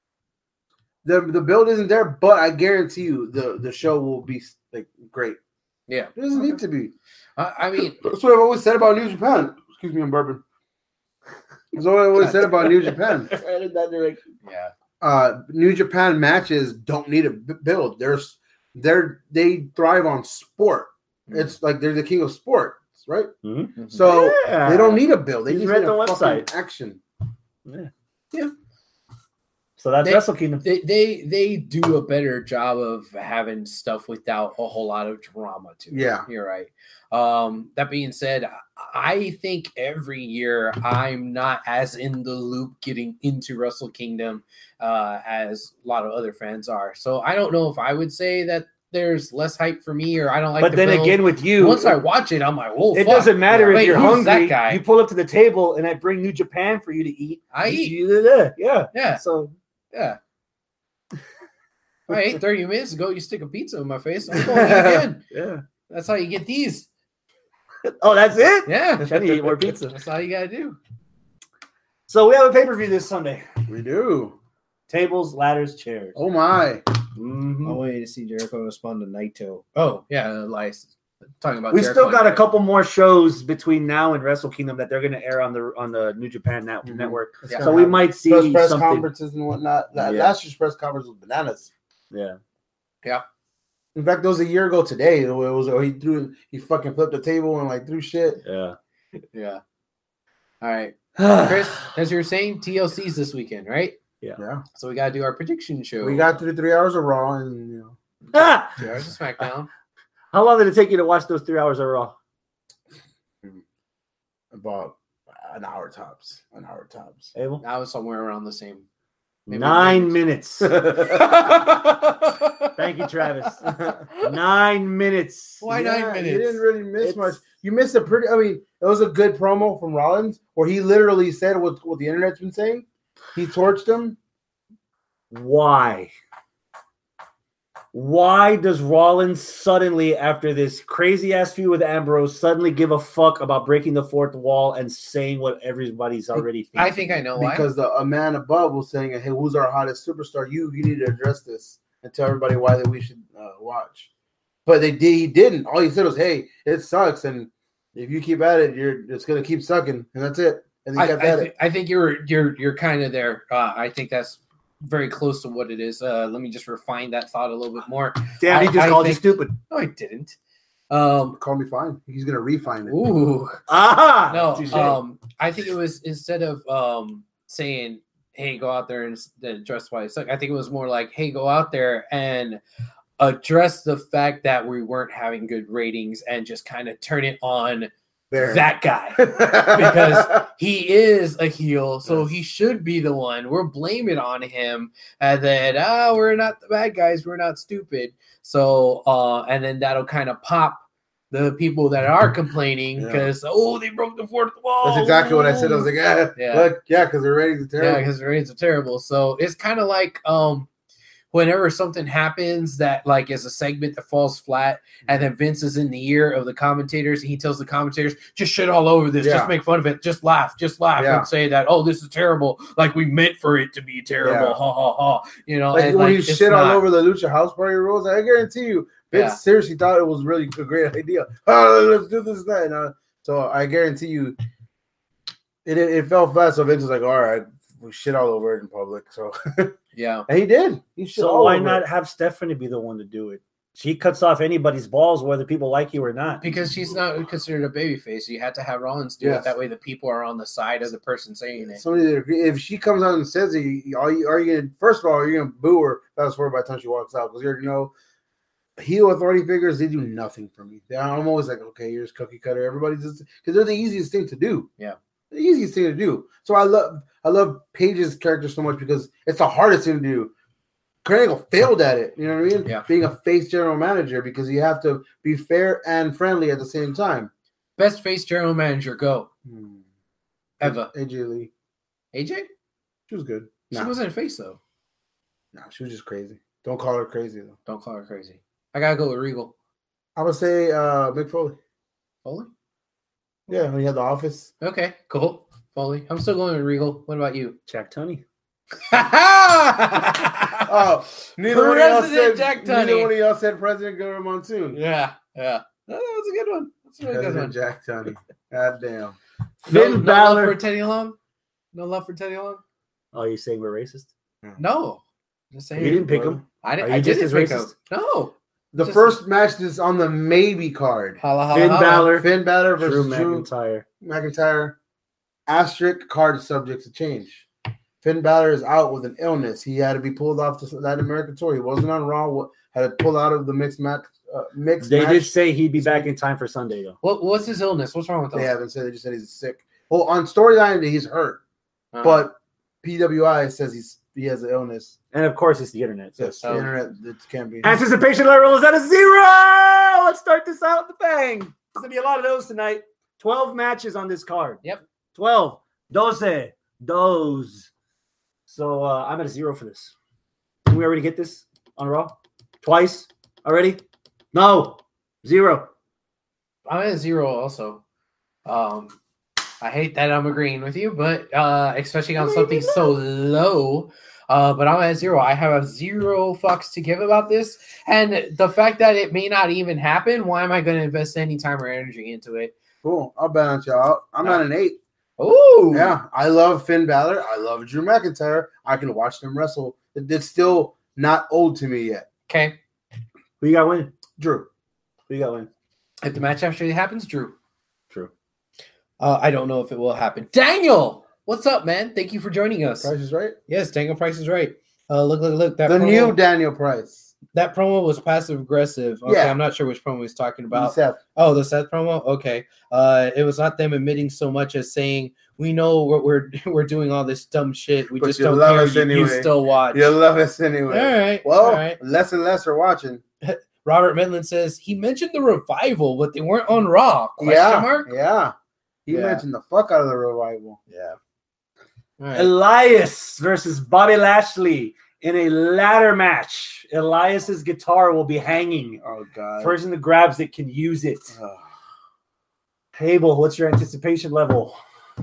The the build isn't there, but I guarantee you the the show will be like great. yeah. It doesn't need to be. I, I mean, That's what I've always said about New Japan. Excuse me, I'm burping. That's what I always said about New Japan. Right in that direction. yeah. Uh, New Japan matches don't need a b- build. There's they're they thrive on sport. It's like they're the king of sports, right? Mhm. So Yeah. they don't need a build. They You just read need the a fucking website. action. Yeah. Yeah. So that's They- Wrestle Kingdom. They, they they do a better job of having stuff without a whole lot of drama to it. Yeah. You're right. Um, that being said, I think every year I'm not as in the loop getting into Wrestle Kingdom uh, as a lot of other fans are. So I don't know if I would say that there's less hype for me or I don't like but the then build. again, with you, once I watch it, I'm like, oh, it fuck. doesn't matter if Wait, you're who's that hungry. guy? You pull up to the table, and I bring New Japan for you to eat. I You- eat. you- yeah, Yeah. So Yeah. I ate thirty minutes ago. You stick a pizza in my face. I'm going to eat again. yeah. That's how you get these. Oh, that's it? Yeah. I need to eat more pizza. That's all you gotta do. So we have a pay-per-view this Sunday. We do. Tables, ladders, chairs. Oh my. Mhm. I'm waiting to see Jericho respond to Naito. Oh, yeah, Elias. Talking about We Jericho still got a and- couple more shows between now and Wrestle Kingdom that they're going to air on the on the New Japan Net- Mhm. Network. It's Yeah. gonna So we have might see press, press something. conferences and whatnot. La- Yeah. Last year's press conference was bananas. Yeah. In fact, it was a year ago today. It was he threw he fucking flipped the table and like threw shit. Yeah. Yeah. All right. Chris, as you were saying, T L C's this weekend, right? Yeah. So we got to do our prediction show. We got through three hours of Raw and you know Ah! two hours of SmackDown. How long did it take you to watch those three hours of Raw? about an hour tops. An hour tops. Abel? That was somewhere around the same. Maybe Nine minutes. minutes. Thank you, Travis. Nine minutes. Why Yeah, nine minutes? You didn't really miss It's- much. You missed a pretty. I mean, it was a good promo from Rollins where he literally said what what the internet's been saying. He torched him. Why? Why does Rollins suddenly, after this crazy ass feud with Ambrose, suddenly give a fuck about breaking the fourth wall and saying what everybody's already thinking? I think I know why. Because the a man above was saying, "Hey, who's our hottest superstar? You, you need to address this and tell everybody why that we should uh, watch." But they did. He didn't. All he said was, "Hey, it sucks, and if you keep at it, you're it's gonna keep sucking," and that's it. And he I, kept I, at th- it. I think you're you're you're kind of there. Uh, I think that's very close to what it is. Uh, let me just refine that thought a little bit more. Damn, he I- just I called think- you stupid. No, I didn't. Um, Call me fine. He's gonna refine it. ooh, Ah, no. touche. Um, I think it was instead of um saying, "Hey, go out there and s- then address why it sucked," I think it was more like, "Hey, go out there and address the fact that we weren't having good ratings and just kind of turn it on There. that guy." Because he is a heel, so he should be the one. We're blaming on him, and then ah, we're not the bad guys. We're not stupid. So, uh, and then that'll kind of pop the people that are complaining Yeah. because oh, they broke the fourth wall. That's exactly what I said. I was like, yeah, Yeah. look, yeah, because their ratings are yeah, terrible. because the ratings are terrible. So it's kind of like um, whenever something happens that like is a segment that falls flat, and then Vince is in the ear of the commentators, and he tells the commentators, "Just shit all over this. Yeah. Just make fun of it. Just laugh. Just laugh Yeah. and say that oh, this is terrible. Like we meant for it to be terrible. Yeah. Ha ha ha. You know, Like and, when like, you it's shit all not- over the Lucha House Party rules, I guarantee you, Vince Yeah. seriously thought it was really a great idea. Oh, let's do this and that. And, uh, so I guarantee you, it, it it fell fast. So Vince was like, "All right, we shit all over it in public." So Yeah. and he did. He shit So all why over not it. have Stephanie be the one to do it? She cuts off anybody's balls, whether people like you or not. Because she's not considered a babyface. You had to have Rollins do Yes. it. That way the people are on the side of the person saying it. Somebody that agree. If she comes out and says it, you, are you are you gonna first of all are you gonna boo her fast forward by the time she walks out because you already know heel authority figures they do nothing for me. They- I'm always like, okay, here's cookie cutter. Everybody just because they're the easiest thing to do. Yeah. The easiest thing to do. So I love I love Paige's character so much because it's the hardest thing to do. Kurt Angle failed at it. You know what I mean? Yeah. Being a face general manager because you have to be fair and friendly at the same time. Best face general manager, go. Hmm. Ever. A J Lee, A J? she was good. She No, wasn't a face, though. no, she was just crazy. Don't call her crazy though. Don't call her crazy. I got to go with Regal. I would say uh Mick Foley. Foley? Yeah, when he had the office. Okay, cool. Foley. I'm still going with Regal. What about you? Jack Tunney. Oh, neither one of y'all President said Jack neither Tunney. one of y'all said President Governor Monsoon. Yeah, yeah. Oh, that was a good one. That's a really good President one. Jack Tunney. God damn. No, Finn no love Balor. for Teddy Long? No love for Teddy Long? Oh, you saying we're racist? No. Just saying. You didn't pick him. I, Are didn't. you I just didn't as pick racist? him. No. The Just- first match is on the maybe card. Holla, holla, Finn holla. Balor, Finn Balor Drew versus Drew McIntyre. McIntyre. Asterisk card subject to change. Finn Balor is out with an illness. He had to be pulled off the Latin American tour. He wasn't on Raw. wa- Had to pull out of the mixed match. Uh, mixed They match. did say he'd be back in time for Sunday, though. What, what's his illness? What's wrong with They him? haven't said. They just said he's sick. Well, on storyline, he's hurt, Uh, but P W I says he's he has an illness. And of course, it's the internet. So Yes, the Oh. internet it can't be. anticipation level is at a zero. Let's start this out with the bang. There's gonna be a lot of those tonight. Twelve matches on this card. Yep. Twelve. Doce. Those. So uh, I'm at a zero for this. Can we already get this on Raw? Twice already? No. Zero. I'm at zero also. Um, I hate that I'm agreeing with you, but uh, especially on something so low. Uh, but I'm at zero. I have zero fucks to give about this, and the fact that it may not even happen. Why am I going to invest any time or energy into it? Cool. I'll balance you out. I'm at an eight. Oh, Yeah, I love Finn Balor. I love Drew McIntyre. I can watch them wrestle. It- It's still not old to me yet. Okay. Who you got winning? Drew. Who you got winning? If the match actually happens, Drew. True. Uh, I don't know if it will happen. Daniel, what's up, man? Thank you for joining us. Price is right. Yes, Daniel Price is right. Uh, look, look, look. That The promo, new Daniel Price. that promo was passive aggressive. Okay, Yeah. I'm not sure which promo he's talking about. Seth. Oh, the Seth promo. Okay. Uh, it was not them admitting so much as saying, "We know what we're we're doing all this dumb shit. We But just you don't love care. us You, you anyway. still watch." You love us anyway. All right. Well, all right. less and less are watching. Robert Midland says he mentioned the revival, but they weren't on Raw. Question yeah. mark. Yeah. He Yeah. mentioned the fuck out of the revival. Yeah. All right. Elias versus Bobby Lashley in a ladder match. Elias's guitar will be hanging. Oh God. Person that grabs it can use it. Ugh. Abel, what's your anticipation level?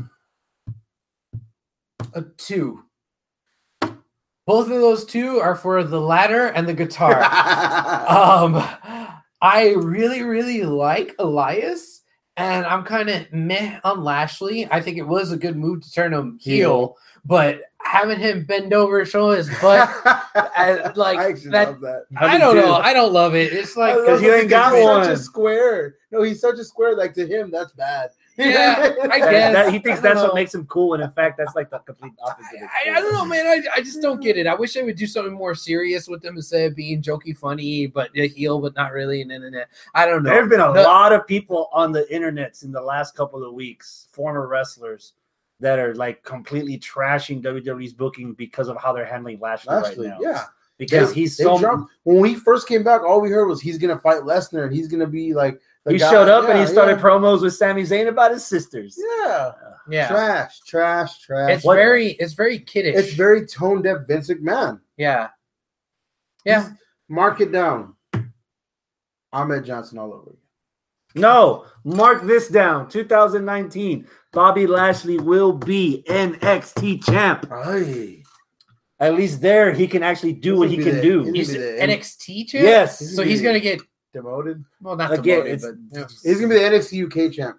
A two. Both of those two are for the ladder and the guitar. um, I really, really like Elias, and I'm kind of meh on Lashley. I think it was a good move to turn him heel, Heel. but having him bend over, show his butt, I- like I actually that. love that. I don't know. I don't love it. It's like I love 'cause you it ain't got he's one. Such a square. No, he's such a square. Like to him, that's bad. Yeah, I That- guess. that- he thinks I don't that's know. what makes him cool, and in fact, that's like the complete opposite. of I, cool. I don't know, man. I, I just don't get it. I wish they would do something more serious with them instead of being jokey, funny, but a heel, but not really. And then I don't know. There have been a The- lot of people on the internets in the last couple of weeks, former wrestlers, that are like completely trashing W W E's booking because of how they're handling Lashley, Lashley, right now. yeah. Because Yeah, he's they so jumped. When we first came back, all we heard was he's gonna fight Lesnar and he's gonna be like the he guy- showed up and yeah, he started yeah. promos with Sami Zayn about his sisters. Yeah. yeah, Trash, trash, trash. it's What- very, it's very kiddish. It's very tone deaf Vince McMahon. yeah, yeah. Mark it down. Ahmed Johnson all over again. No, mark this down. two thousand nineteen, Bobby Lashley will be N X T champ. Aye. At least there, he can actually do He's what gonna he be can the- do. he's He's gonna be the N X T champ. Yes. So he's gonna get Demoted. well, not Again, demoted, it's- but yeah. He's gonna be the N X T U K champ.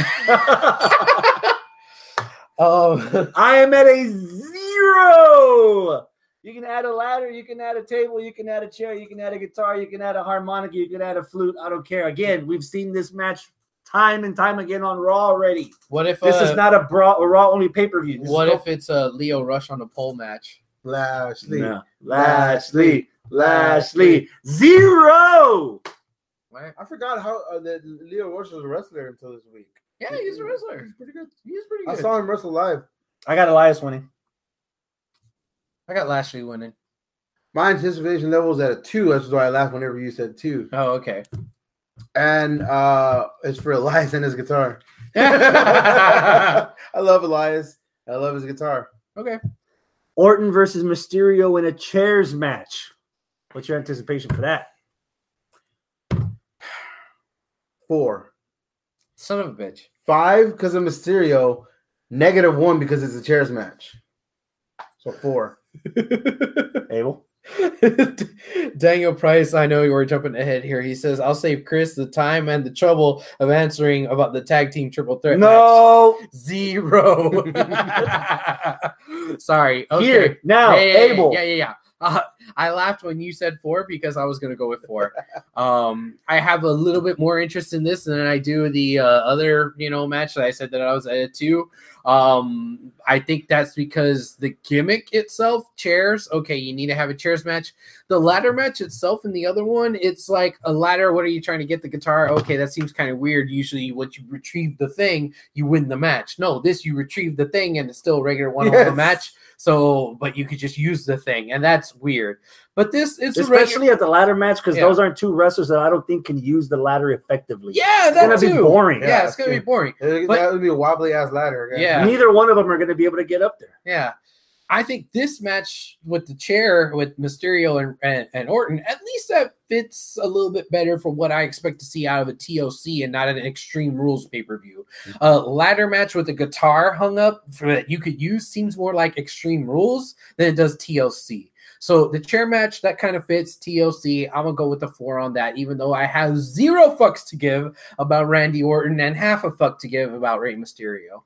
um, I am at a zero. You can add a ladder, you can add a table, you can add a chair, you can add a guitar, you can add a harmonica, you can add a flute. I don't care. Again, we've seen this match time and time again on Raw already. what if This uh, is not a, bra- a Raw only pay per view. what if it's a Leo Rush on a pole match? Lashley. no. Lashley, Lashley, zero. Right? I forgot how uh, that Leo Rush was a wrestler until this week. Yeah, he's a wrestler. He's pretty good. He's pretty I good. saw him wrestle live. I got Elias winning. I got Lashley winning. My anticipation level was at a two. That's why I laughed whenever you said two. Oh, okay. And uh it's for Elias and his guitar. okay. I love Elias. I love his guitar. Orton versus Mysterio in a chairs match. What's your anticipation for that? Four. Son of a bitch. Five because of Mysterio. Negative one because it's a chairs match. So four. Abel? Daniel Price, I know you were jumping ahead here. He says, I'll save Chris the time and the trouble of answering about the tag team triple threat No. match. Zero. Sorry. Okay. Here, now, yeah, yeah, yeah, Abel. Yeah, yeah, yeah. Uh, I laughed when you said four because I was going to go with four. um, I have a little bit more interest in this than I do the uh, other, you know, match that I said that I was at a two. Um, I think that's because the gimmick itself, chairs. Okay, you need to have a chairs match. The ladder match itself and the other one, it's like a ladder. What are you trying to get the guitar? Okay, that seems kind of weird. Usually, once you retrieve the thing, you win the match. No, this you retrieve the thing and it's still a regular one-on-one Yes. match. So, but you could just use the thing, and that's weird. But this, it's a Especially regular. at the ladder match, because Yeah. those aren't two wrestlers that I don't think can use the ladder effectively. Yeah, It's that gonna too. be boring. Yeah, Yeah, it's gonna be it's boring. It- But- that would be a wobbly ass ladder. Again. Yeah. Neither one of them are going to be able to get up there. Yeah. I think this match with the chair with Mysterio and, and, and Orton, at least that fits a little bit better for what I expect to see out of a T L C and not an Extreme Rules pay-per-view. A uh, ladder match with a guitar hung up for that you could use seems more like Extreme Rules than it does T L C. So the chair match, that kind of fits T L C. I'm going to go with the four on that, even though I have zero fucks to give about Randy Orton and half a fuck to give about Rey Mysterio.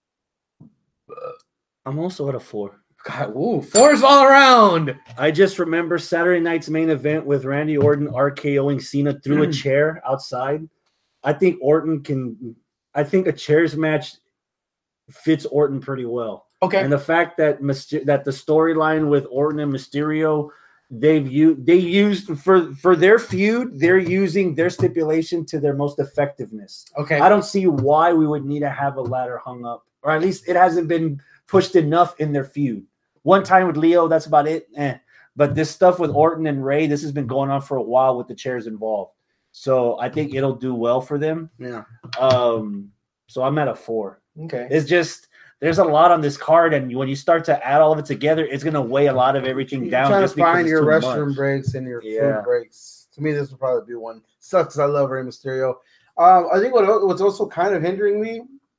I'm also at a four. God, ooh, fours all around. I just remember Saturday night's main event with Randy Orton RKOing Cena through a chair outside. I think Orton can. I think a chairs match fits Orton pretty well. Okay, and the fact that Myster- that the storyline with Orton and Mysterio, they've used they used for for their feud, they're using their stipulation to their most effectiveness. Okay, I don't see why we would need to have a ladder hung up, or at least it hasn't been pushed enough in their feud. One time with Leo, that's about it. Eh. But this stuff with Orton and Ray, this has been going on for a while with the chairs involved. So I think it'll do well for them. Yeah. Um. So I'm at a four. Okay. It's just there's a lot on this card, and when you start to add all of it together, it's gonna weigh a lot of everything You're down. trying Just to find because your it's too restroom much. breaks and your Yeah. food breaks. To me, this will probably be one. Sucks because I love Rey Mysterio. Um, I think what what's also kind of hindering me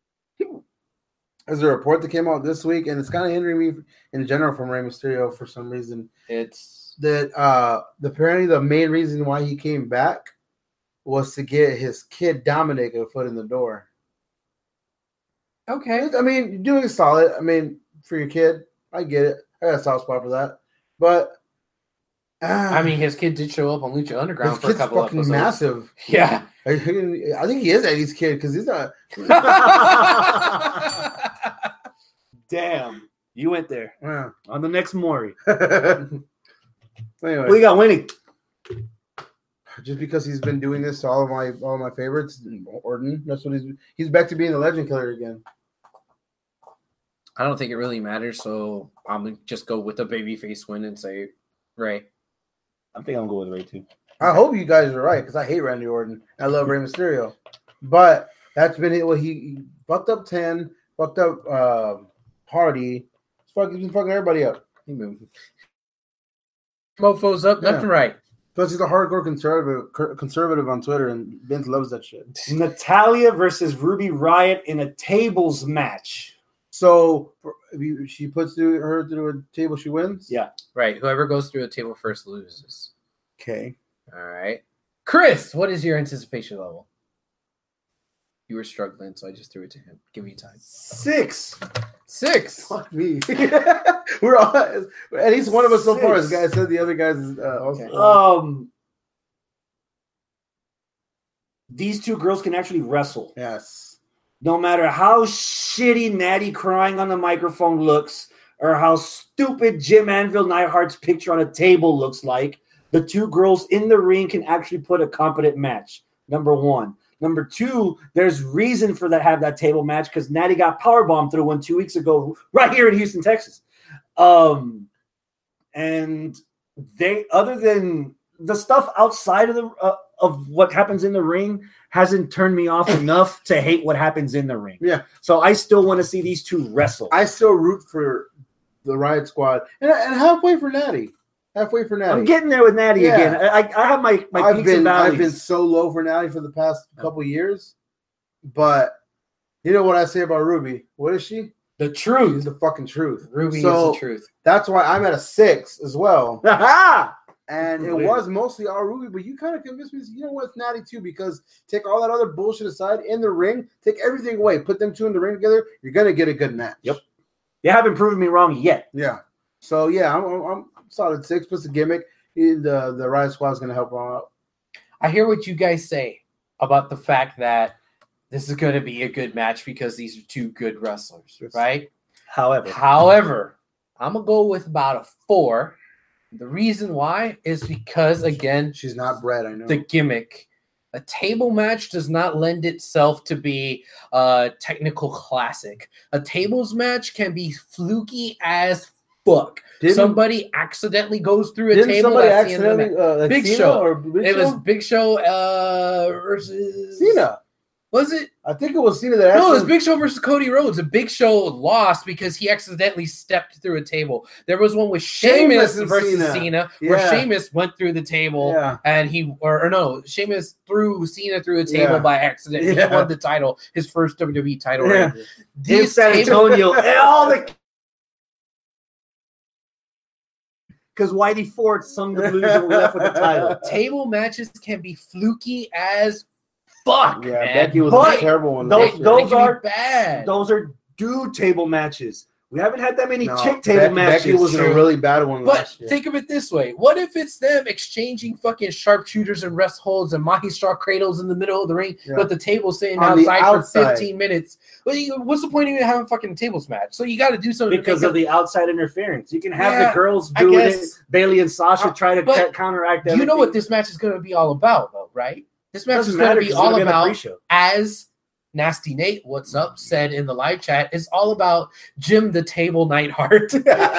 is a report that came out this week, and it's kind of hindering me in general from Rey Mysterio for some reason. It's that uh, apparently the main reason why he came back was to get his kid Dominic a foot in the door. okay. I mean, you're doing solid. I mean, for your kid, I get it. I got a soft spot for that. But uh, I mean, his kid did show up on Lucha Underground his for a kid's couple fucking episodes. massive. Yeah. I, I think he is Eddie's kid because he's not. Damn, you went there Yeah. on the next Maury. Anyway, What you got, Winnie? just because he's been doing this to all of my all of my favorites, Orton. That's what he's he's back to being the legend killer again. I don't think it really matters, so I'm gonna just go with the babyface win and say Ray. I think I'm going with Ray too. I hope you guys are right because I hate Randy Orton. I love Rey Mysterio, but that's been it. Well, he, he fucked up ten, fucked up uh, Hardy. He's fucking, he's been fucking everybody up. He moved. Mofos up Yeah. left and right. Plus, he's a hardcore conservative conservative on Twitter, and Vince loves that shit. Natalia versus Ruby Riott in a tables match. So for, if you, she puts through her through a table, she wins. Yeah. Right. Whoever goes through a table first loses. Okay. All right. Chris, what is your anticipation level? You were struggling, so I just threw it to him. Give me time. Six. Six. Fuck me. We're all at least one of us so far. As Six. guys said, the other guys is uh, also. Okay. Um, these two girls can actually wrestle. Yes. No matter how shitty Natty crying on the microphone looks, or how stupid Jim Anvil Neidhart's picture on a table looks like, the two girls in the ring can actually put a competent match. Number one. Number two, there's reason for that have that table match because Natty got powerbombed through one two weeks ago right here in Houston, Texas. Um, and they, other than the stuff outside of the uh, of what happens in the ring, hasn't turned me off enough to hate what happens in the ring. Yeah. So I still want to see these two wrestle. I still root for the Riot Squad and, and halfway for Natty. Halfway for Natty. I'm getting there with Natty Yeah. again. I, I have my, my I've peaks been and valleys. I've been so low for Natty for the past couple years, but you know what I say about Ruby? What is she? The She's truth. the fucking truth. Ruby So, is the truth. That's why I'm at a six as well. Ha And it Weird. was mostly all Ruby, but you kind of convinced me. You know what, it's Natty too, because take all that other bullshit aside in the ring, take everything away, put them two in the ring together. You're gonna get a good match. Yep. You haven't proven me wrong yet. Yeah. So yeah, I'm, I'm, I'm solid six plus a gimmick. The the Riot Squad is gonna help them out. I hear what you guys say about the fact that this is going to be a good match because these are two good wrestlers, Yes. right? However, However, I'm going to go with about a four. The reason why is because, again, She's not bred, I know. the gimmick. A table match does not lend itself to be a technical classic. A tables match can be fluky as fuck. Didn't- Somebody accidentally goes through a Didn't table. somebody That's the end of the accidentally match. uh, like Big Cena Show. or Big It Show? was Big Show uh, versus Cena. Was it? I think it was Cena that No, it was actually. Big Show versus Cody Rhodes. And Big Show lost because he accidentally stepped through a table. There was one with Sheamus Sheamus and versus Cena. Cena, where Yeah. Sheamus went through the table Yeah. and he, or, or no, Sheamus threw Cena through a table Yeah. by accident. He Yeah. won the title, his first W W E title. Yeah. Right? In These San table- Antonio, and all the because Whitey Ford sung the blues and we left with the title. table matches can be fluky as fuck. Yeah, man. Becky was But a terrible one. those- last They- year. those they can be are- bad. Those are dude table matches. We haven't had that many No, chick table Becky, matches. Becky was in a really bad one But last year. think of it this way: what if it's them exchanging fucking sharpshooters and rest holds and mahi straw cradles in the middle of the ring, Yeah. but the table's sitting On the outside, outside. for fifteen minutes? Well, you, what's the point of even having a fucking tables match? So you got to do something because to of make the outside interference. You can have Yeah, the girls I doing it. guess. Bailey and Sasha Uh, try to but ca- counteract it- everything. You know what this match is going to be all about, though, right? This match Doesn't is going matter to be 'cause it's all gonna be on the about, pre-show. as Nasty Nate, what's up, said in the live chat, is all about Jim the Table Neidhart.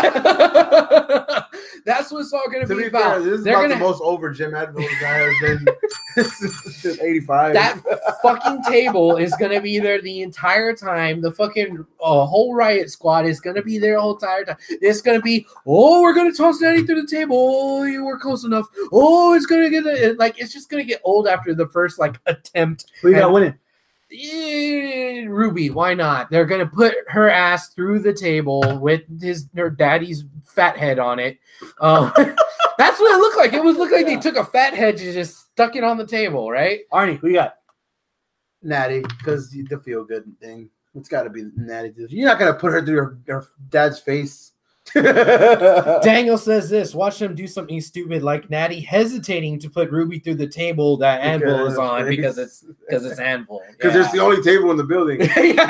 That's what it's all going to To be be about. fair, this is They're about gonna the most over Jim Adville guy has been since eighty-five. that fucking table is gonna be there the entire time. The fucking uh, whole Riot Squad is gonna be there the whole entire time. It's gonna be, oh, we're gonna toss Natty through the table. Oh, you were close enough. Oh, it's gonna get it. Like it's just gonna get old after the first like attempt. Who you got And- winning? Eh, Ruby, why not? They're gonna put her ass through the table with his her daddy's fat head on it. Um, that's what it looked like. It was looked like they took a fat head and just stuck it on the table, right? Arnie, who you got? Natty, because the feel good thing. It's got to be Natty. You're not gonna put her through her, her dad's face. Daniel says this: watch them do something stupid like Natty hesitating to put Ruby through the table that Anvil is on because it's because it's Anvil. Because it's the only table in the building.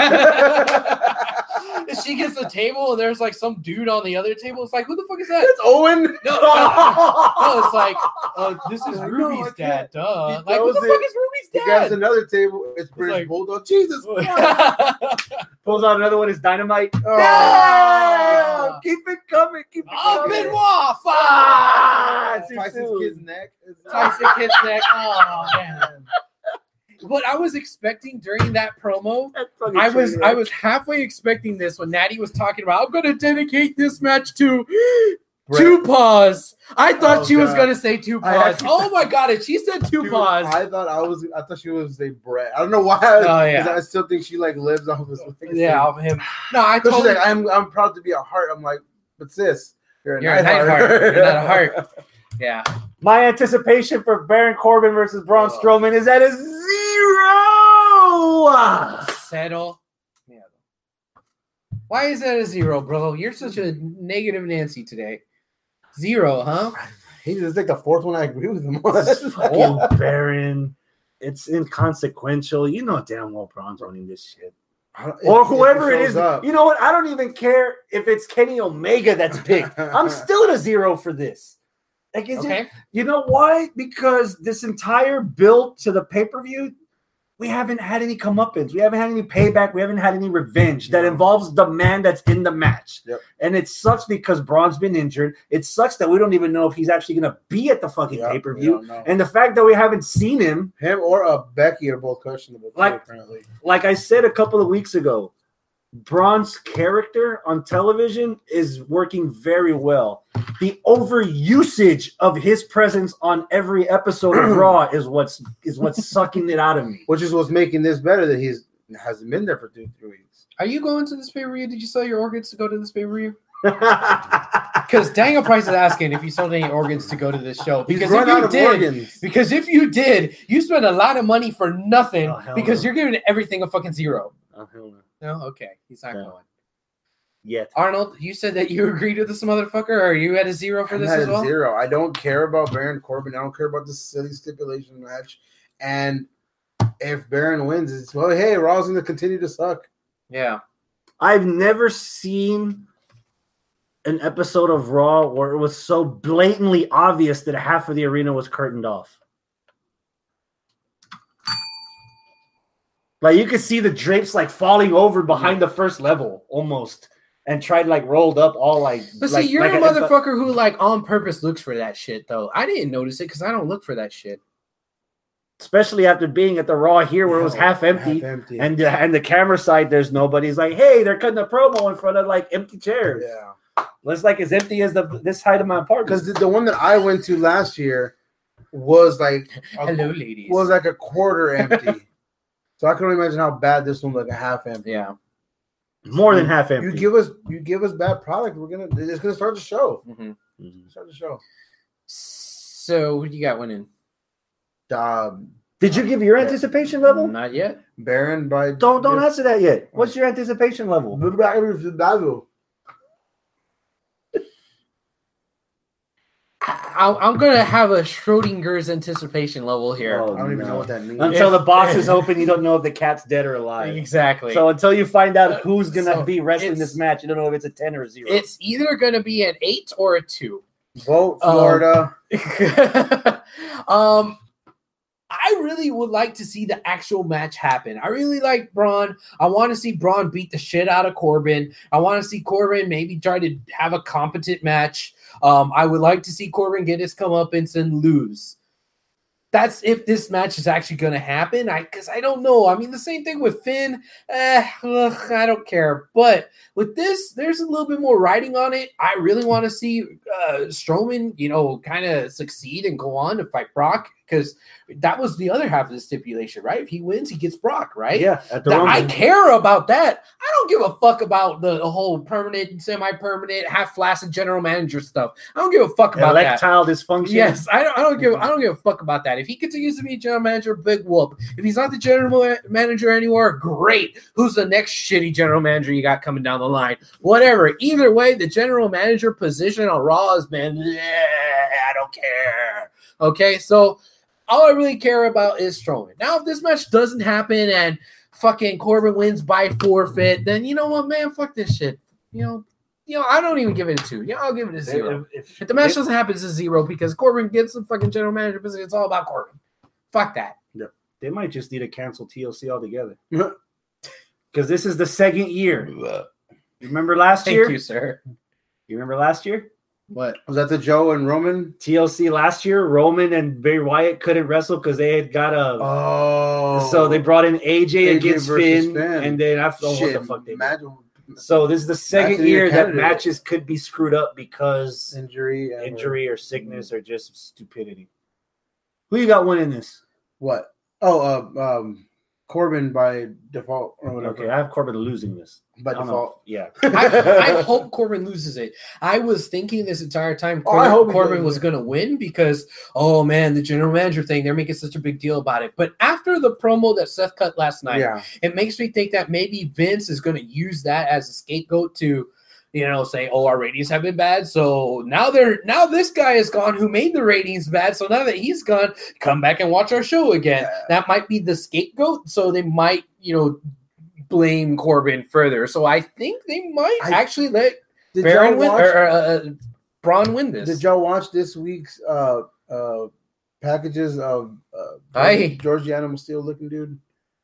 She gets the table and there's like some dude on the other table. It's like, who the fuck is that? It's Owen. No, no, no, it's like, uh, this is I know, Ruby's I dad. can't. Duh. He Like, who the throws fuck it. is Ruby's He grabs dad? another table. It's British like- Bulldog. Jesus Christ. Pulls out another one is Dynamite. Oh. Yeah! Keep it coming. Keep it Oh, coming. Benoit! Ah, Fuck! too Tyson's soon. kid's neck. Tyson Kidd's neck. Oh, man. What I was expecting during that promo, That's fucking I was train I wreck. was halfway expecting this when Natty was talking about I'm gonna dedicate this match to Brett. two paws. I thought Oh, she was God. gonna say two I paws. actually- Oh my god, and she said two Dude, paws. I thought I was. I thought she was a Brett. I don't know why. Oh, yeah. 'cause I still think she like lives off his legacy. Yeah, of him. No, I Because totally. she's like, I'm. I'm proud to be a heart. I'm like, but sis, you're a You're a Neidhart. Neidhart. You're not a heart. Yeah. My anticipation for Baron Corbin versus Braun Oh. Strowman is at a zero. Settle. Yeah. Why is that a zero, bro? You're such a negative Nancy today. Zero, huh? He's just like the fourth one. I agree with him on. Fucking Baron. It's inconsequential. You know damn well Braun's winning this shit. Or whoever it is. You know what? I don't even care if it's Kenny Omega that's picked. I'm still at a zero for this. Like, is Okay. it, you know why? Because this entire build to the pay-per-view, we haven't had any comeuppance. We haven't had any payback. We haven't had any revenge that No. involves the man that's in the match. Yep. And it sucks because Braun's been injured. It sucks that we don't even know if he's actually going to be at the fucking Yep, pay-per-view. we don't know. And the fact that we haven't seen him, Him or uh, Becky are both questionable. too, Like- apparently. like I said a couple of weeks ago, Braun's character on television is working very well. The overusage of his presence on every episode of Raw is what's is what's sucking it out of me. Which is what's making this better that he's hasn't been there for two, three weeks. Are you going to this pay per view? Did you sell your organs to go to this pay per view? Because Because Daniel Price is asking if you sold any organs to go to this show. He's Because if run out you of did, organs. because if you did, you spent a lot of money for nothing Oh, hell because no. you're giving everything a fucking zero. oh, hell no. No, okay, he's not No. going. Yet. Arnold, you said that you agreed with this motherfucker, or are you at a zero for I'm this at as a well? zero. I don't care about Baron Corbin. I don't care about this silly stipulation match. And if Baron wins, it's well, hey, Raw's going to continue to suck. Yeah. I've never seen an episode of Raw where it was so blatantly obvious that half of the arena was curtained off. Like you could see the drapes like falling over behind the first level almost, and tried like rolled up all like. But like, see, you're like a a- motherfucker who like on purpose looks for that shit, though. I didn't notice it because I don't look for that shit. especially after being at the Raw here where it was half empty, Half empty. and the, and the camera side there's nobody. It's like, hey, they're cutting a promo in front of like empty chairs. Yeah. Well, it's like as empty as the this height of my apartment. Because the, the one that I went to last year was like a, Hello, ladies. was like a quarter empty. So I can only imagine how bad this one like a half empty. Yeah. More than half empty. You give us you give us bad product, we're gonna it's gonna start the show. Mm-hmm. Start the show. So who do you got winning? Um, Did you give your anticipation level? Not yet. Baron by Don't don't answer that yet. What's your anticipation level? I, I'm gonna have a Schrodinger's anticipation level here. Oh, I don't even no. know what that means. Until If- the box is open, you don't know if the cat's dead or alive. Exactly. So until you find out who's gonna So be wrestling it's- this match, you don't know if it's a ten or a zero. it's either gonna be an eight or a two. Vote Um, Florida. um, I really would like to see the actual match happen. I really like Braun. I want to see Braun beat the shit out of Corbin. I want to see Corbin maybe try to have a competent match. Um, I would like to see Corbin get his comeuppance and lose. That's if this match is actually going to happen. I because I don't know. I mean, the same thing with Finn. Eh, ugh, I don't care. But with this, there's a little bit more writing on it. I really want to see uh, Strowman, you know, kind of succeed and go on to fight Brock because that was the other half of the stipulation, right? If he wins, he gets Brock, right? yeah, at the That- I Rumble. care about that. I don't give a fuck about the, the whole permanent and semi-permanent, half flaccid general manager stuff. I don't give a fuck about that. Electile dysfunction. Yes, I don't. I don't give. I don't give a fuck about that. If he continues to be general manager, big whoop. If he's not the general ma- manager anymore, great. Who's the next shitty general manager you got coming down the line? Whatever. Either way, the general manager position on Raw has been. Yeah, I don't care. Okay, so all I really care about is Strowman. Now, if this match doesn't happen and fucking Corbin wins by forfeit, then you know what, man? Fuck this shit. You know. You know, I don't even give it a two. Yeah, I'll give it a zero. If, if, If the match if- doesn't happen, it's a zero because Corbin gets the fucking general manager position. It's all about Corbin. Fuck that. they might just need to cancel T L C altogether. Because this is the second year. You remember last Thank year? you, sir. You remember last year? What? Was that the Joe and Roman? T L C last year, Roman and Bray Wyatt couldn't wrestle because they had got a. Oh, So they brought in A J, A J against versus Finn, Finn. and then I forgot shit. what the fuck they did. Imagine So this is the second Actually, year a that candidate. matches could be screwed up because injury, and injury or sickness or just stupidity. Who you got winning this? What? Oh, uh, um, Corbin by default or whatever. Okay, I have Corbin losing this. By I don't know. default. Yeah. I, I hope Corbin loses it. I was thinking this entire time Oh, I Corbin, hope he Corbin does, was yeah. going to win because, oh man, the general manager thing, they're making such a big deal about it. But after the promo that Seth cut last night, Yeah. it makes me think that maybe Vince is going to use that as a scapegoat to, you know, say, oh, our ratings have been bad. So now they're now this guy is gone who made the ratings bad. So now that he's gone, come back and watch our show again. Yeah. That might be the scapegoat. So they might, you know, blame Corbin further. So I think they might I- actually let Did Baron y'all win watch? or uh, Braun win this. Did y'all watch this week's uh uh packages of uh Aye. George the Animal Steel looking dude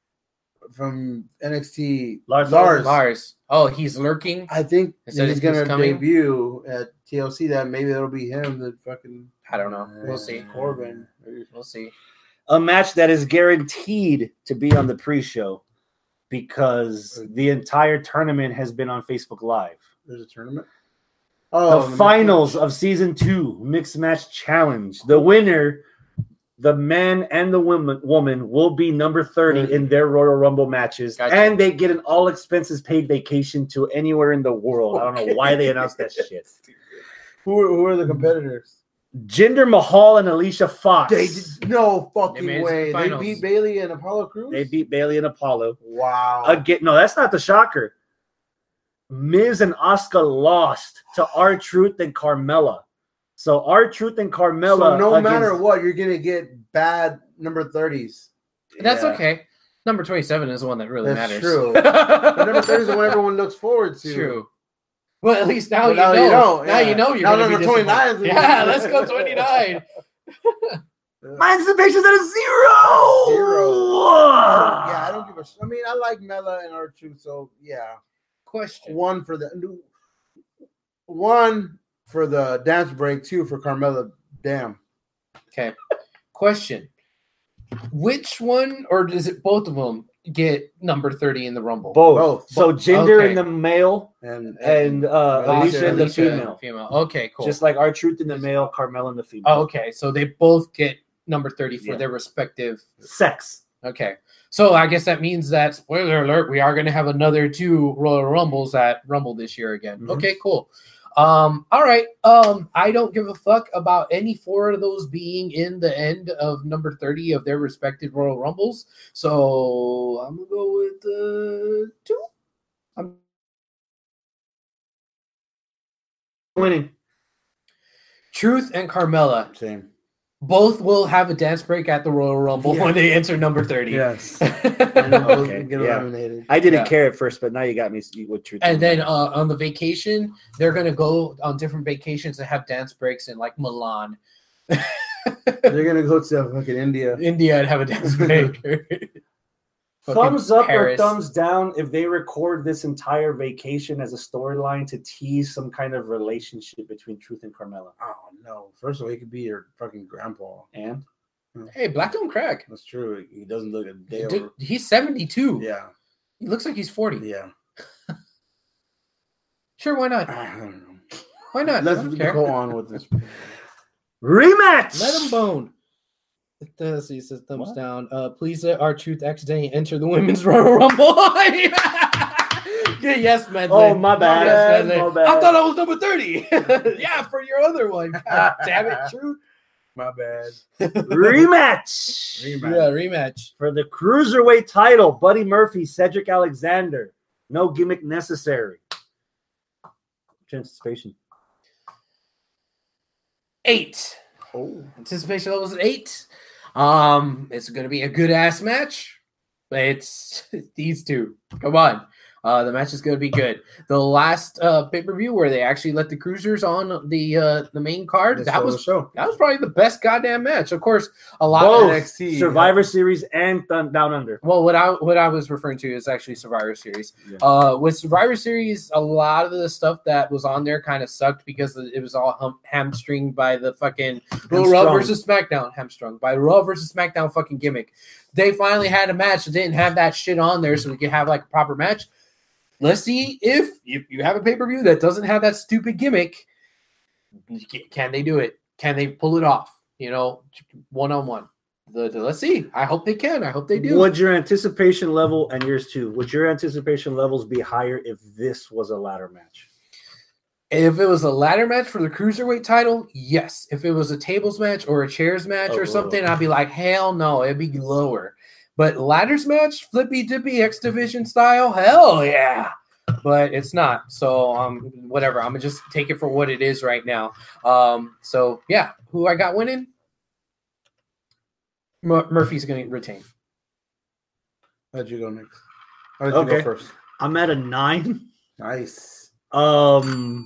from N X T? Lars Lars. Lars. Oh, he's lurking. I think Instead he's of gonna who's coming? debut at T L C. That maybe that'll be him. The fucking I don't know. We'll see. Corbin. We'll see. A match that is guaranteed to be on the pre-show because the entire tournament has been on Facebook Live. There's a tournament. Oh, the finals of season two mixed match challenge. The winner, the man and the woman, woman will be number thirty in their Royal Rumble matches, Gotcha. and they get an all expenses paid vacation to anywhere in the world. I don't know why they announced that shit. Who are, who are the competitors? Jinder Mahal and Alicia Fox. They did, no fucking They made it to way. the They finals. beat Bailey and Apollo Crews. They beat Bailey and Apollo. wow. Again, no, that's not the shocker. Miz and Asuka lost to R-Truth and Carmella. So R-Truth and Carmella. So no against- matter what, you're gonna get bad number thirties. That's Yeah. okay. Number twenty-seven is the one that really That's matters. true. But number thirty is the one everyone looks forward to. True. Well, at least now, Well, you, now know. you know, Now yeah. you know you're Now going to be number twenty-nine is- disappointed. Yeah, let's go twenty-nine. My anticipation's at a zero. Zero. Yeah, I don't give a. sh- I mean, I like Mela and R-Truth, so yeah. Question. One for the one for the dance break, two for Carmella. Damn. Okay. Question. which one, or does it both of them get number thirty in the Rumble? Both. Both. So Jinder Okay. in the male And and uh, Alicia Alicia in the Alicia in female. female. Okay, cool. Just like R-Truth in the male, Carmella in the female. Oh, okay, so they both get number thirty for Yeah. their respective. Sex. Okay, so I guess that means that, spoiler alert, we are going to have another two Royal Rumbles at Rumble this year again. Mhm. Okay, cool. Um, all right. Um, I don't give a fuck about any four of those being in the end of number thirty of their respective Royal Rumbles. So I'm gonna go with the uh, two. I'm Winning. Truth and Carmella. same. Both will have a dance break at the Royal Rumble Yeah. when they enter number thirty. Yes. and Okay, Get yeah. eliminated. I didn't Yeah. care at first, but now you got me with Truth. then uh, on the vacation, they're gonna go on different vacations and have dance breaks in like Milan, They're gonna go to fucking India. India, and have a dance break. Thumbs Fucking up Paris. or thumbs down if they record this entire vacation as a storyline to tease some kind of relationship between Truth and Carmella. Oh no! First of all, he could be your fucking grandpa. And Hey, Black don't crack. That's true. He doesn't look a day Dude, over. he's seventy-two. Yeah, He looks like he's forty. yeah. Sure, why not? I don't know. Why not? I Let's don't care. go on with this. rematch. Let him bone. It does. He says thumbs What? down. Uh, please let R-Truth accidentally enter the women's Royal Rumble. Yeah, yes, man. Oh, my bad. My bad. I thought I was number thirty. Yeah, for your other one. God damn it, Truth. My bad. rematch. Yeah, Rematch. rematch. For the cruiserweight title, Buddy Murphy, Cedric Alexander. No gimmick necessary. Anticipation. Eight. Oh, Anticipation levels at eight. Um, it's going to be a good ass match. But it's these two. Come on. Uh, the match is going to be good. The last uh, pay per view where they actually let the cruisers on the uh, the main card, They that stole was the show. that was probably the best goddamn match. Of course, a lot Both of N X T. Survivor Series and Th- Down Under. well, what I what I was referring to is actually Survivor Series. Yeah. Uh, with Survivor Series, a lot of the stuff that was on there kind of sucked because it was all hum- hamstring by the fucking Raw Hamstrung. versus SmackDown hamstrung by Raw versus SmackDown fucking gimmick. They finally had a match that didn't have that shit on there, so we could have like a proper match. Let's see if you, you have a pay per view that doesn't have that stupid gimmick. Can they do it? Can they pull it off? You know, one on one. Let's see. I hope they can. I hope they do. Would your anticipation level, and yours too, would your anticipation levels be higher if this was a ladder match? If it was a ladder match for the cruiserweight title, yes. If it was a tables match or a chairs match Oh. or something, I'd be like, hell no, it'd be lower. But ladders match, flippy dippy X Division style, hell yeah. But it's not. So um, whatever. I'm gonna just take it for what it is right now. Um, so yeah, who I got winning? Mur- Murphy's gonna retain. How'd you go next? How did you Okay. go first? I'm at a nine. Nice. Um,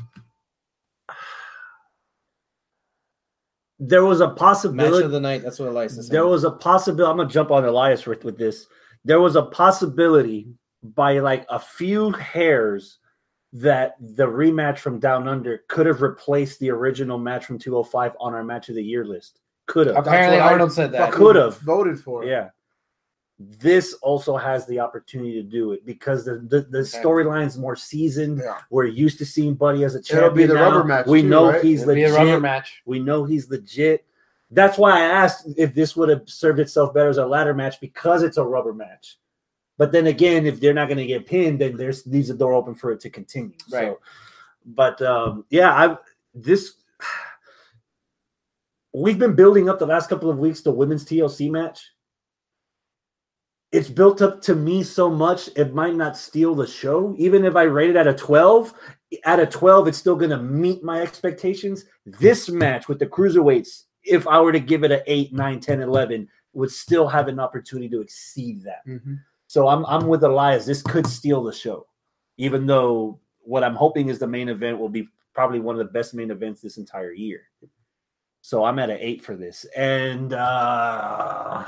there was a Match possibility. of the night. That's what Elias is saying. There was a possibility. I'm gonna jump on Elias with, with this. There was a possibility by like a few hairs that the rematch from Down Under could have replaced the original match from two oh five on our match of the year list. Could have. Apparently, That's what I Arnold said that. fucking Could have. voted for. Yeah. This also has the opportunity to do it because the the, the storyline's more seasoned. Yeah. We're used to seeing Buddy as a champion. It'll be the now. rubber match We too, know right? he's It'll be a legit. rubber match. We know he's legit. That's why I asked if this would have served itself better as a ladder match because it's a rubber match. But then again, if they're not going to get pinned, then there's leaves the door open for it to continue. Right. So, but um, yeah, I this we've been building up the last couple of weeks the women's T L C match. It's built up to me so much it might not steal the show. Even if I rate it at a twelve, at a twelve, it's still going to meet my expectations. This match with the cruiserweights, if I were to give it an eight, nine, ten, eleven, would still have an opportunity to exceed that. Mm-hmm. So I'm I'm with Elias. This could steal the show, even though what I'm hoping is the main event will be probably one of the best main events this entire year. So I'm at an eight for this, and uh,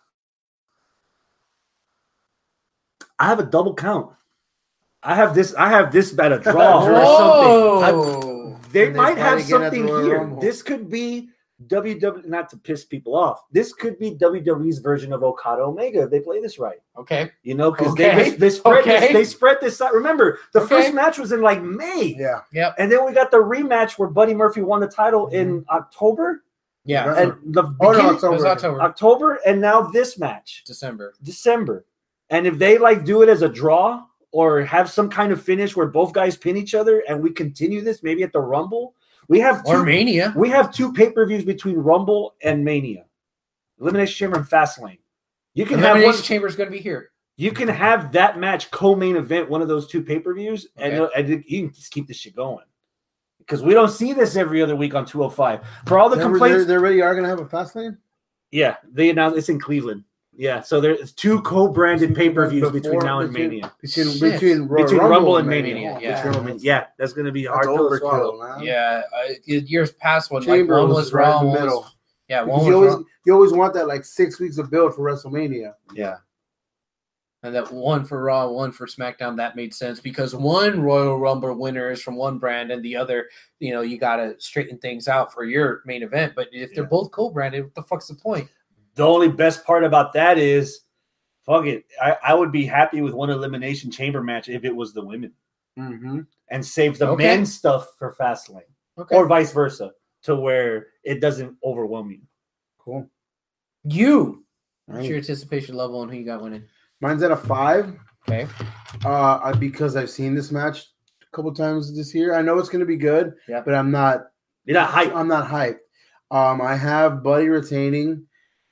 I have a double count. I have this. I have this at a draw or something. I- Whoa. they Did they might fight have again at the something Royal here. Rumble? This could be W W E, not to piss people off, this could be W W E's version of Okada Omega if they play this right. Okay. You know, because Okay. they, they spread Okay. this, they spread this out. Remember, the Okay. first match was in like May. Yeah. Yep. And then we got the rematch where Buddy Murphy won the title in October. Yeah. Right. And the Oh, no, beginning- October. It was October. October, and now this match, December. December. And if they like do it as a draw or have some kind of finish where both guys pin each other and we continue this maybe at the Rumble, we have two, Or Mania. we have two pay-per-views between Rumble and Mania. Elimination Chamber and Fastlane. You can have Elimination one, Chamber is going to be here. you can have that match co-main event one of those two pay-per-views, and, Okay. and you can just keep this shit going. Because we don't see this every other week on two oh five. For all the They're, complaints, they're, they already are going to have a fast lane? yeah, they announced it's in Cleveland. Yeah, so there's two co-branded pay-per-views between Before- now and between- Mania. Between, Shit. between, Royal Between Rumble, and Mania, Mania. yeah. Between- yeah, that's going to be hard That's to swallow. overkill, man. Yeah. Uh, years past when like Chamber one was was right in Raw, the one middle. was yeah, one Because was you always, Raw. you always want that like six weeks of build for WrestleMania. Yeah. And that one for Raw, one for SmackDown, that made sense because one Royal Rumble winner is from one brand and the other, you know, you got to straighten things out for your main event. But if they're Yeah. both co-branded, what the fuck's the point? The only best part about that is, fuck it, I, I would be happy with one Elimination Chamber match if it was the women Mm-hmm. and save the Okay. men's stuff for Fastlane Okay. or vice versa to where it doesn't overwhelm you. Cool. you, what's Right. your anticipation level on who you got winning? Mine's at a five. Okay. Uh, I, because I've seen this match a couple times this year. I know it's going to be good, Yeah. but I'm not. You're not hyped. I'm not hyped. Um, I have Buddy retaining,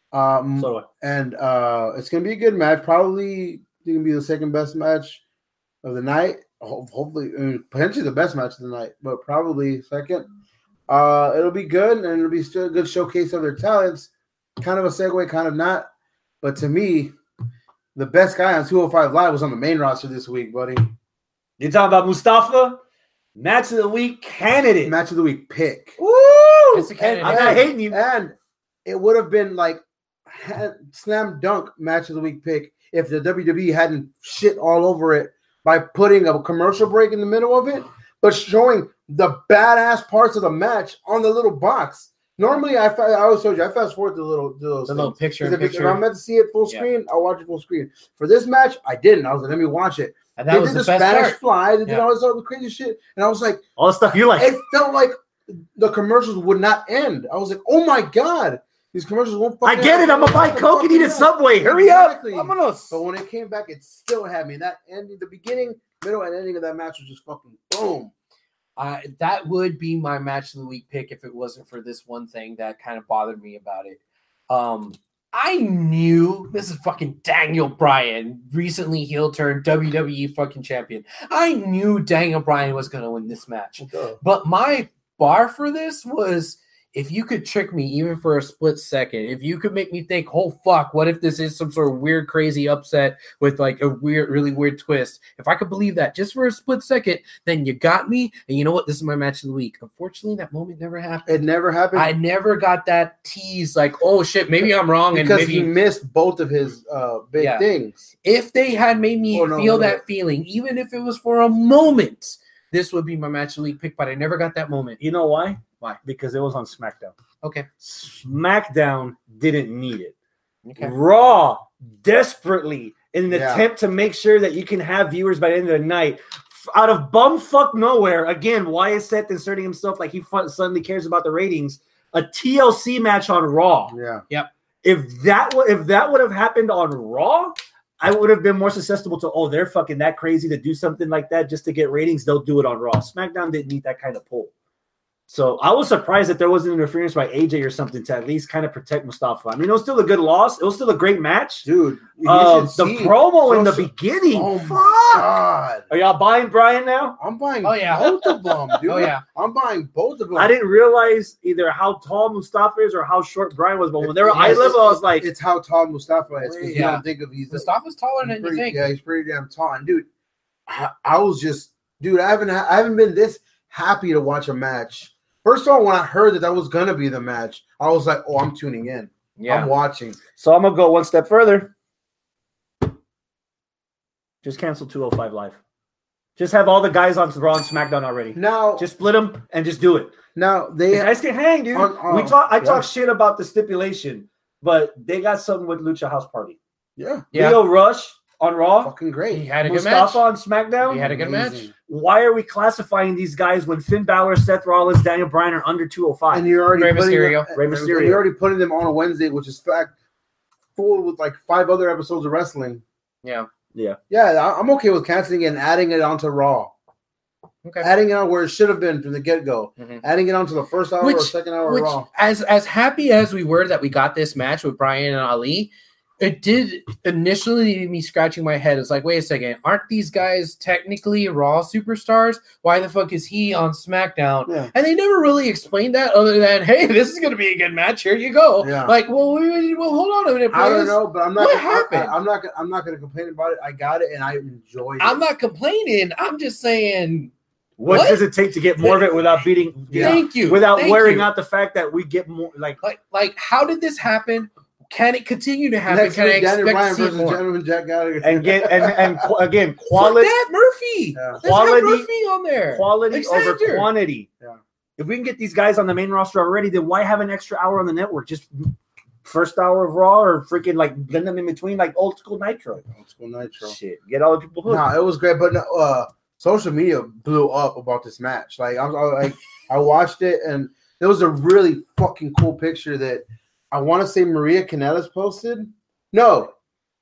um, So do I. and uh, it's going to be a good match. Probably going to be the second best match of the night. Ho- Hopefully, uh, potentially the best match of the night, but probably second. Uh, it'll be good, and it'll be still a good showcase of their talents. Kind of a segue, kind of not. But to me, the best guy on two oh five Live was on the main roster this week, buddy. You talking about Mustafa? Match of the week candidate. Match of the week pick. Woo! It's a candidate. I'm not hating you. And it would have been like ha- slam dunk match of the week pick if the W W E hadn't shit all over it by putting a commercial break in the middle of it, but showing the badass parts of the match on the little box. Normally, I, fa- I always told you I fast forward the little the those The little things. picture in If, if picture. I'm meant to see it full Yeah. screen, I'll watch it full screen. For this match, I didn't. I was like, let me watch it. And that They was did the the best Spanish part. fly. They did Yeah. all this other crazy shit, and I was like, All the stuff you like. it felt like the commercials would not end. I was like, oh my god, these commercials won't. I fucking get it. I'm gonna buy Coke and eat at Subway. Hurry Exactly. up. Vámonos. But when it came back, it still had me. That ending, the beginning, middle, and ending of that match was just fucking boom. Uh, that would be my match of the week pick if it wasn't for this one thing that kind of bothered me about it. Um, I knew this is fucking Daniel Bryan, recently heel turned W W E fucking champion. I knew Daniel Bryan was going to win this match. But my bar for this was if you could trick me even for a split second, if you could make me think, oh fuck, what if this is some sort of weird, crazy upset with like a weird, really weird twist? If I could believe that just for a split second, then you got me. And you know what? This is my match of the week. Unfortunately, that moment never happened. It never happened. I never got that tease like, oh shit, maybe I'm wrong. And because maybe he missed both of his uh, big Yeah. things. if they had made me Oh, no, feel no, that no. feeling, even if it was for a moment, this would be my match of the week pick, but I never got that moment. You know why? Why? Because it was on SmackDown. Okay. SmackDown didn't need it. Okay. Raw desperately in an Yeah. attempt to make sure that you can have viewers by the end of the night. f- Out of bumfuck nowhere, again, Wyatt Seth inserting himself like he fu- suddenly cares about the ratings. A T L C match on Raw. Yeah. If that would if that would have happened on Raw, I would have been more susceptible to, oh, they're fucking that crazy to do something like that just to get ratings. They'll do it on Raw. SmackDown didn't need that kind of pull. So I was surprised that there wasn't interference by A J or something to at least kind of protect Mustafa. I mean, it was still a good loss. It was still a great match. Dude, you Uh, should the see promo in the social- beginning. Oh fuck. my god. Are y'all buying Brian now? I'm buying Oh, yeah. both of them, dude. Oh, yeah. I'm buying both of them. I didn't realize either how tall Mustafa is or how short Brian was, but when they were eye Yes, level, I was like, it's how tall Mustafa is because you Yeah. don't think of he's Mustafa's taller he's than you pretty, think. yeah, he's pretty damn tall. And dude, I, I was just, dude, I haven't, I haven't been this happy to watch a match. First of all, when I heard that that was gonna be the match, I was like, oh, I'm tuning in. Yeah. I'm watching. so I'm gonna go one step further. Just cancel two oh five Live. Just have all the guys on Raw and SmackDown already. Now, Just split them and just do it. now they The guys can hang, dude. On- on- we talk. I yeah. talk shit about the stipulation, but they got something with Lucha House Party. yeah, Yeah. Leo Rush on Raw, fucking He great. had a good match. Mustafa on SmackDown. He had a good match. Amazing. Why are we classifying these guys when Finn Balor, Seth Rollins, Daniel Bryan are under two oh five? And you're already Rey putting Mysterio. them, Rey and Mysterio. You're already putting them on a Wednesday, which is fact full with like five other episodes of wrestling. Yeah. yeah. Yeah, I- I'm okay with canceling it and adding it onto Raw. Okay. Adding it on where it should have been from the get go. Mhm. Adding it onto the first hour or Which, second hour which of Raw. as as happy as we were that we got this match with Brian and Ali, it did initially leave me scratching my head. It's like, wait a second, aren't these guys technically Raw superstars? Why the fuck is he on SmackDown? Yeah. And they never really explained that other than, hey, this is going to be a good match. Here you go. Yeah. Like, well, wait, wait, well, hold on a minute, I don't please. know, but I'm not. What gonna, happened? I, am not. gonna- I'm not going to complain about it. I got it, and I enjoyed it. I'm not complaining. I'm just saying, What, What? does it take to get more of it without beating? Yeah. thank you. Without Thank wearing you. out the fact that we get more like Like, like, how did this happen? Can it continue to happen? Next Can I week, Daniel expect Bryan to see versus more? Gentleman Jack Gallagher. and get and and qu- again Fuck quality that, Murphy. Yeah. Let's Quality- have Murphy on there. quality over Alexander. quantity. Yeah. If we can get these guys on the main roster already, then why have an extra hour on the network? Just first hour of Raw or freaking like blend them in between like old school Nitro. Old school Nitro. Shit, get all the people hooked. No, it was great, but no, uh, social media blew up about this match. Like I, I like I watched it, and there was a really fucking cool picture that I want to say Maria Kanellis posted. No,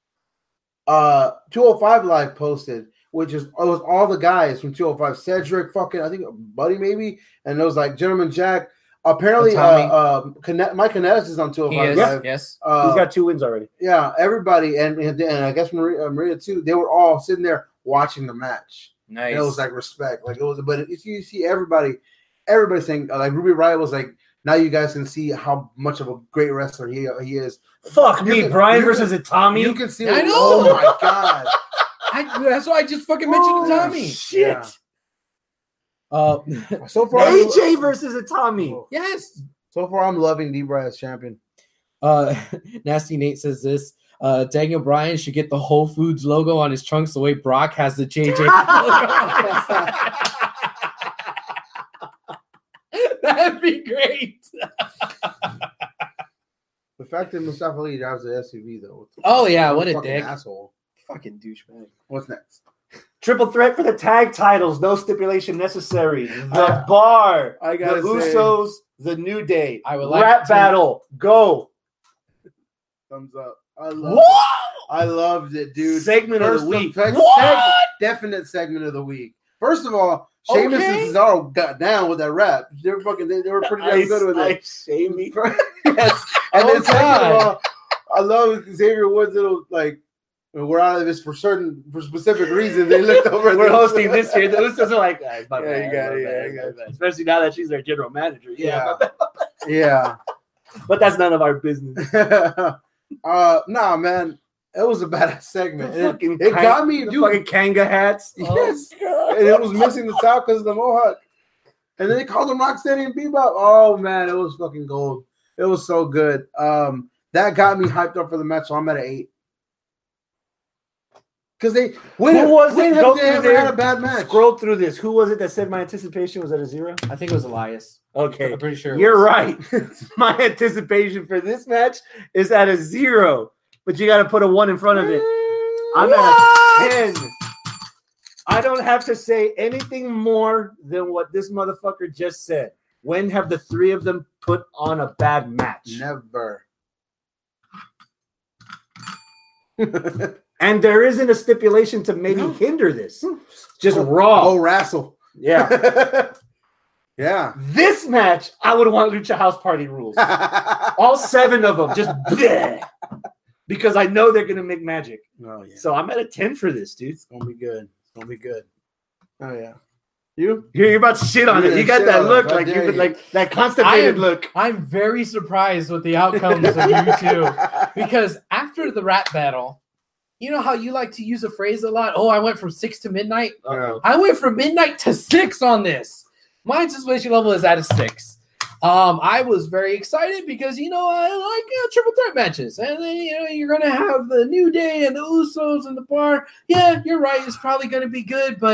uh, two oh five Live posted, which is it was all the guys from two oh five. Cedric, fucking I think Buddy maybe, and it was like Gentleman Jack. Apparently, uh, Tommy. uh, Kane- Mike Kanellis is on two oh He five is, Live. yes. Uh, He's got two wins already. yeah, everybody, and and, and I guess Maria, uh, Maria too. They were all sitting there watching the match. Nice. And it was like respect, like it was. But if you see everybody, everybody saying uh, like Ruby Riott was like, now you guys can see how much of a great wrestler he he is. Fuck You me, can- Brian you versus can- a Tommy. You can see. I what- know. Oh my god. I, that's why I just fucking mentioned Oh, Tommy. Shit. Yeah. Uh, So far, A J versus a Tommy. yes. so far I'm loving D-Bry as champion. Uh, Nasty Nate says this. Uh, Daniel Bryan should get the Whole Foods logo on his trunks the way Brock has the J J logo on his- That'd be great. The fact that Mustafa Ali drives the S U V though. what the Oh, fuck? yeah, What what a fucking dick. asshole. Fucking douchebag. What's next? Triple threat for the tag titles. No stipulation necessary. The I- Bar. I The gotta say- Usos. The New Day. I would like Rap to- battle. Go. Thumbs up. I love. What? I loved it, dude. Segment of First the week. seg- What? seg- definite segment of the week. First of all, Sheamus Okay. and Cesaro got down with that rap. They were fucking. They, they were pretty damn good with it. Ice Shamey. Yes. And Oh, then second God. of all, I love Xavier Woods' little like. We're out of this for certain, for specific reasons. They looked over. at We're this. hosting this year. The Usos are like, ah, it's my Yeah, bad, you got my it, bad, yeah, it's you my got bad. Especially now that she's their general manager. Yeah. Yeah. my bad. Yeah. But that's none of our business. uh, nah, man, it was a badass segment. The It, fucking it Kang- got me, the dude. fucking Kanga hats. Yes. Oh, And it was missing the top because of the mohawk. And then they called him Rocksteady and Bebop. Oh man, it was fucking gold. It was so good. Um, that got me hyped up for the match. So I'm at an eight. Because they when Who was when it? have Go they through ever there. had a bad match? Scroll through this. Who was it that said my anticipation was at a zero? I think it was Elias. Okay. I'm pretty sure. it You're was. right. My anticipation for this match is at a zero, but you got to put a one in front of it. I'm at a ten. I don't have to say anything more than what this motherfucker just said. When have the three of them put on a bad match? Never. And there isn't a stipulation to maybe No. hinder this. Just Oh, raw. Oh, wrestle. Yeah. Yeah. This match, I would want Lucha House Party rules. All seven of them, just bleh, because I know they're gonna make magic. Oh yeah. So I'm at a ten for this, dude. It's gonna be good. It's gonna be good. Oh yeah. You? You're, you're about to shit on You're it. You gonna got shit that on it. look, How like dare you've been you. like that constipated I am- look. I'm very surprised with the outcomes of you two because after the rap battle, you know how you like to use a phrase a lot? Oh, I went from six to midnight. Uh-oh. I went from midnight to six on this. My anticipation level is at a six. Um, I was very excited because you know I like uh, triple threat matches, and then you know you're gonna have the New Day and the Usos and the Bar. Yeah, you're right. It's probably gonna be good, but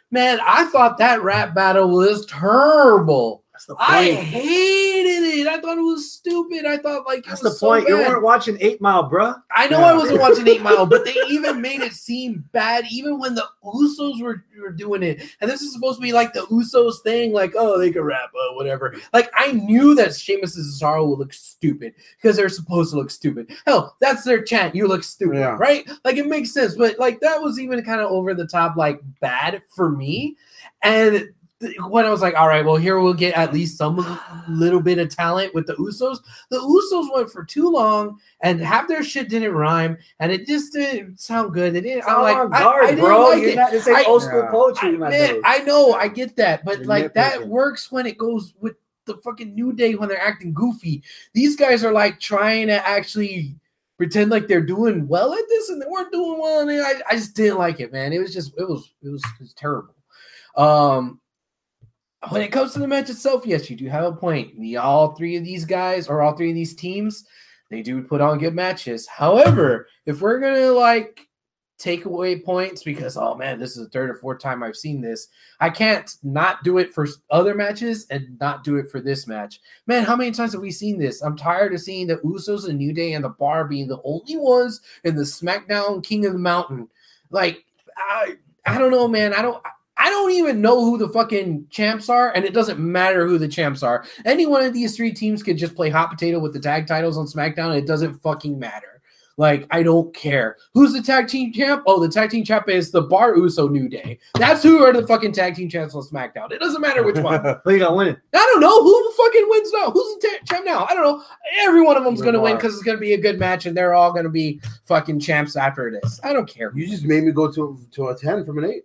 Man, I thought that rap battle was terrible. That's the I point. hated it. I thought it was stupid. I thought like it That's was the so point. You bad. weren't watching Eight Mile, bruh. I know Yeah. I wasn't watching Eight Mile, but they even made it seem bad, even when the Usos were, were doing it. And this is supposed to be like the Usos thing, like, oh, they can rap, uh, whatever. Like, I knew that Sheamus and Cesaro would look stupid because they're supposed to look stupid. Hell, that's their chant. You look stupid, Yeah. right? Like, it makes sense. But, like, that was even kind of over the top, like, bad for me. And when I was like, all right, well, here we'll get at least some little bit of talent with the Usos. The Usos went for too long, and half their shit didn't rhyme, and it just didn't sound good. It didn't. I'm like, I, guard, I didn't bro. like You're it. not, this ain't I- old school Yeah. poetry, I, my man, dude. I know, I get that, but You're like that nitpicking. works when it goes with the fucking New Day when they're acting goofy. These guys are like trying to actually pretend like they're doing well at this, and they weren't doing well. And I, I just didn't like it, man. It was just, it was, it was, it was terrible. Um. When it comes to the match itself, yes, you do have a point. The, all three of these guys or all three of these teams, they do put on good matches. However, if we're gonna like take away points because oh man, this is the third or fourth time I've seen this, I can't not do it for other matches and not do it for this match. Man, how many times have we seen this? I'm tired of seeing the Usos and New Day and the Bar being the only ones in the SmackDown King of the Mountain. Like I, I don't know, man. I don't. I don't even know who the fucking champs are, and it doesn't matter who the champs are. Any one of these three teams could just play hot potato with the tag titles on SmackDown, and it doesn't fucking matter. Like, I don't care. Who's the tag team champ? Oh, the tag team champ is the Bar Uso New Day. That's who are the fucking tag team champs on SmackDown. It doesn't matter which one. Who you got winning? I don't know. Who fucking wins now? Who's the ta- champ now? I don't know. Every one of them's The going to win Bar. because it's going to be a good match, and they're all going to be fucking champs after this. I don't care. You just made me go to to a ten from an eight.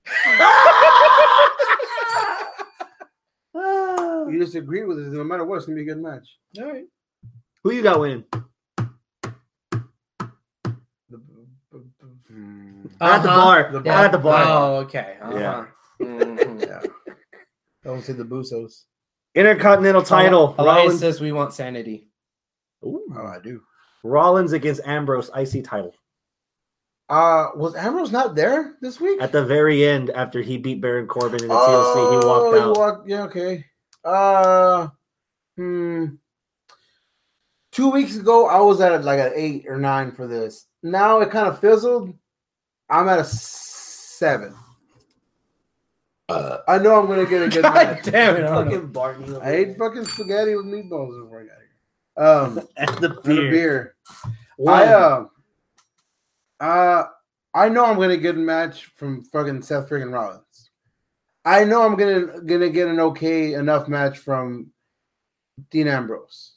You just agreed with it. No matter what, it's gonna be a good match. All right. Who you got winning? I at the Uh-huh. bar. The I at the bar. Oh, okay. Uh-huh. Yeah. Mhm. Yeah. I don't say the Busos. Intercontinental title. Elias Rollins, says we want sanity. Oh, I do. Rollins against Ambrose, I C title. Uh, was Ambrose not there this week? At the very end, after he beat Baron Corbin in the T L C, he walked out. Oh, walked- yeah, okay. Uh, hmm. Two weeks ago, I was at like an eight or nine for this. Now it kind of fizzled. I'm at a seven. Uh, I know I'm gonna get a good God match. damn it. I don't know. Fucking Barney. I ate fucking spaghetti with meatballs before I got here. Um, and the and a beer. beer. One. I uh, uh, I know I'm gonna get a match from fucking Seth freaking Rollins. I know I'm gonna gonna get an okay enough match from Dean Ambrose.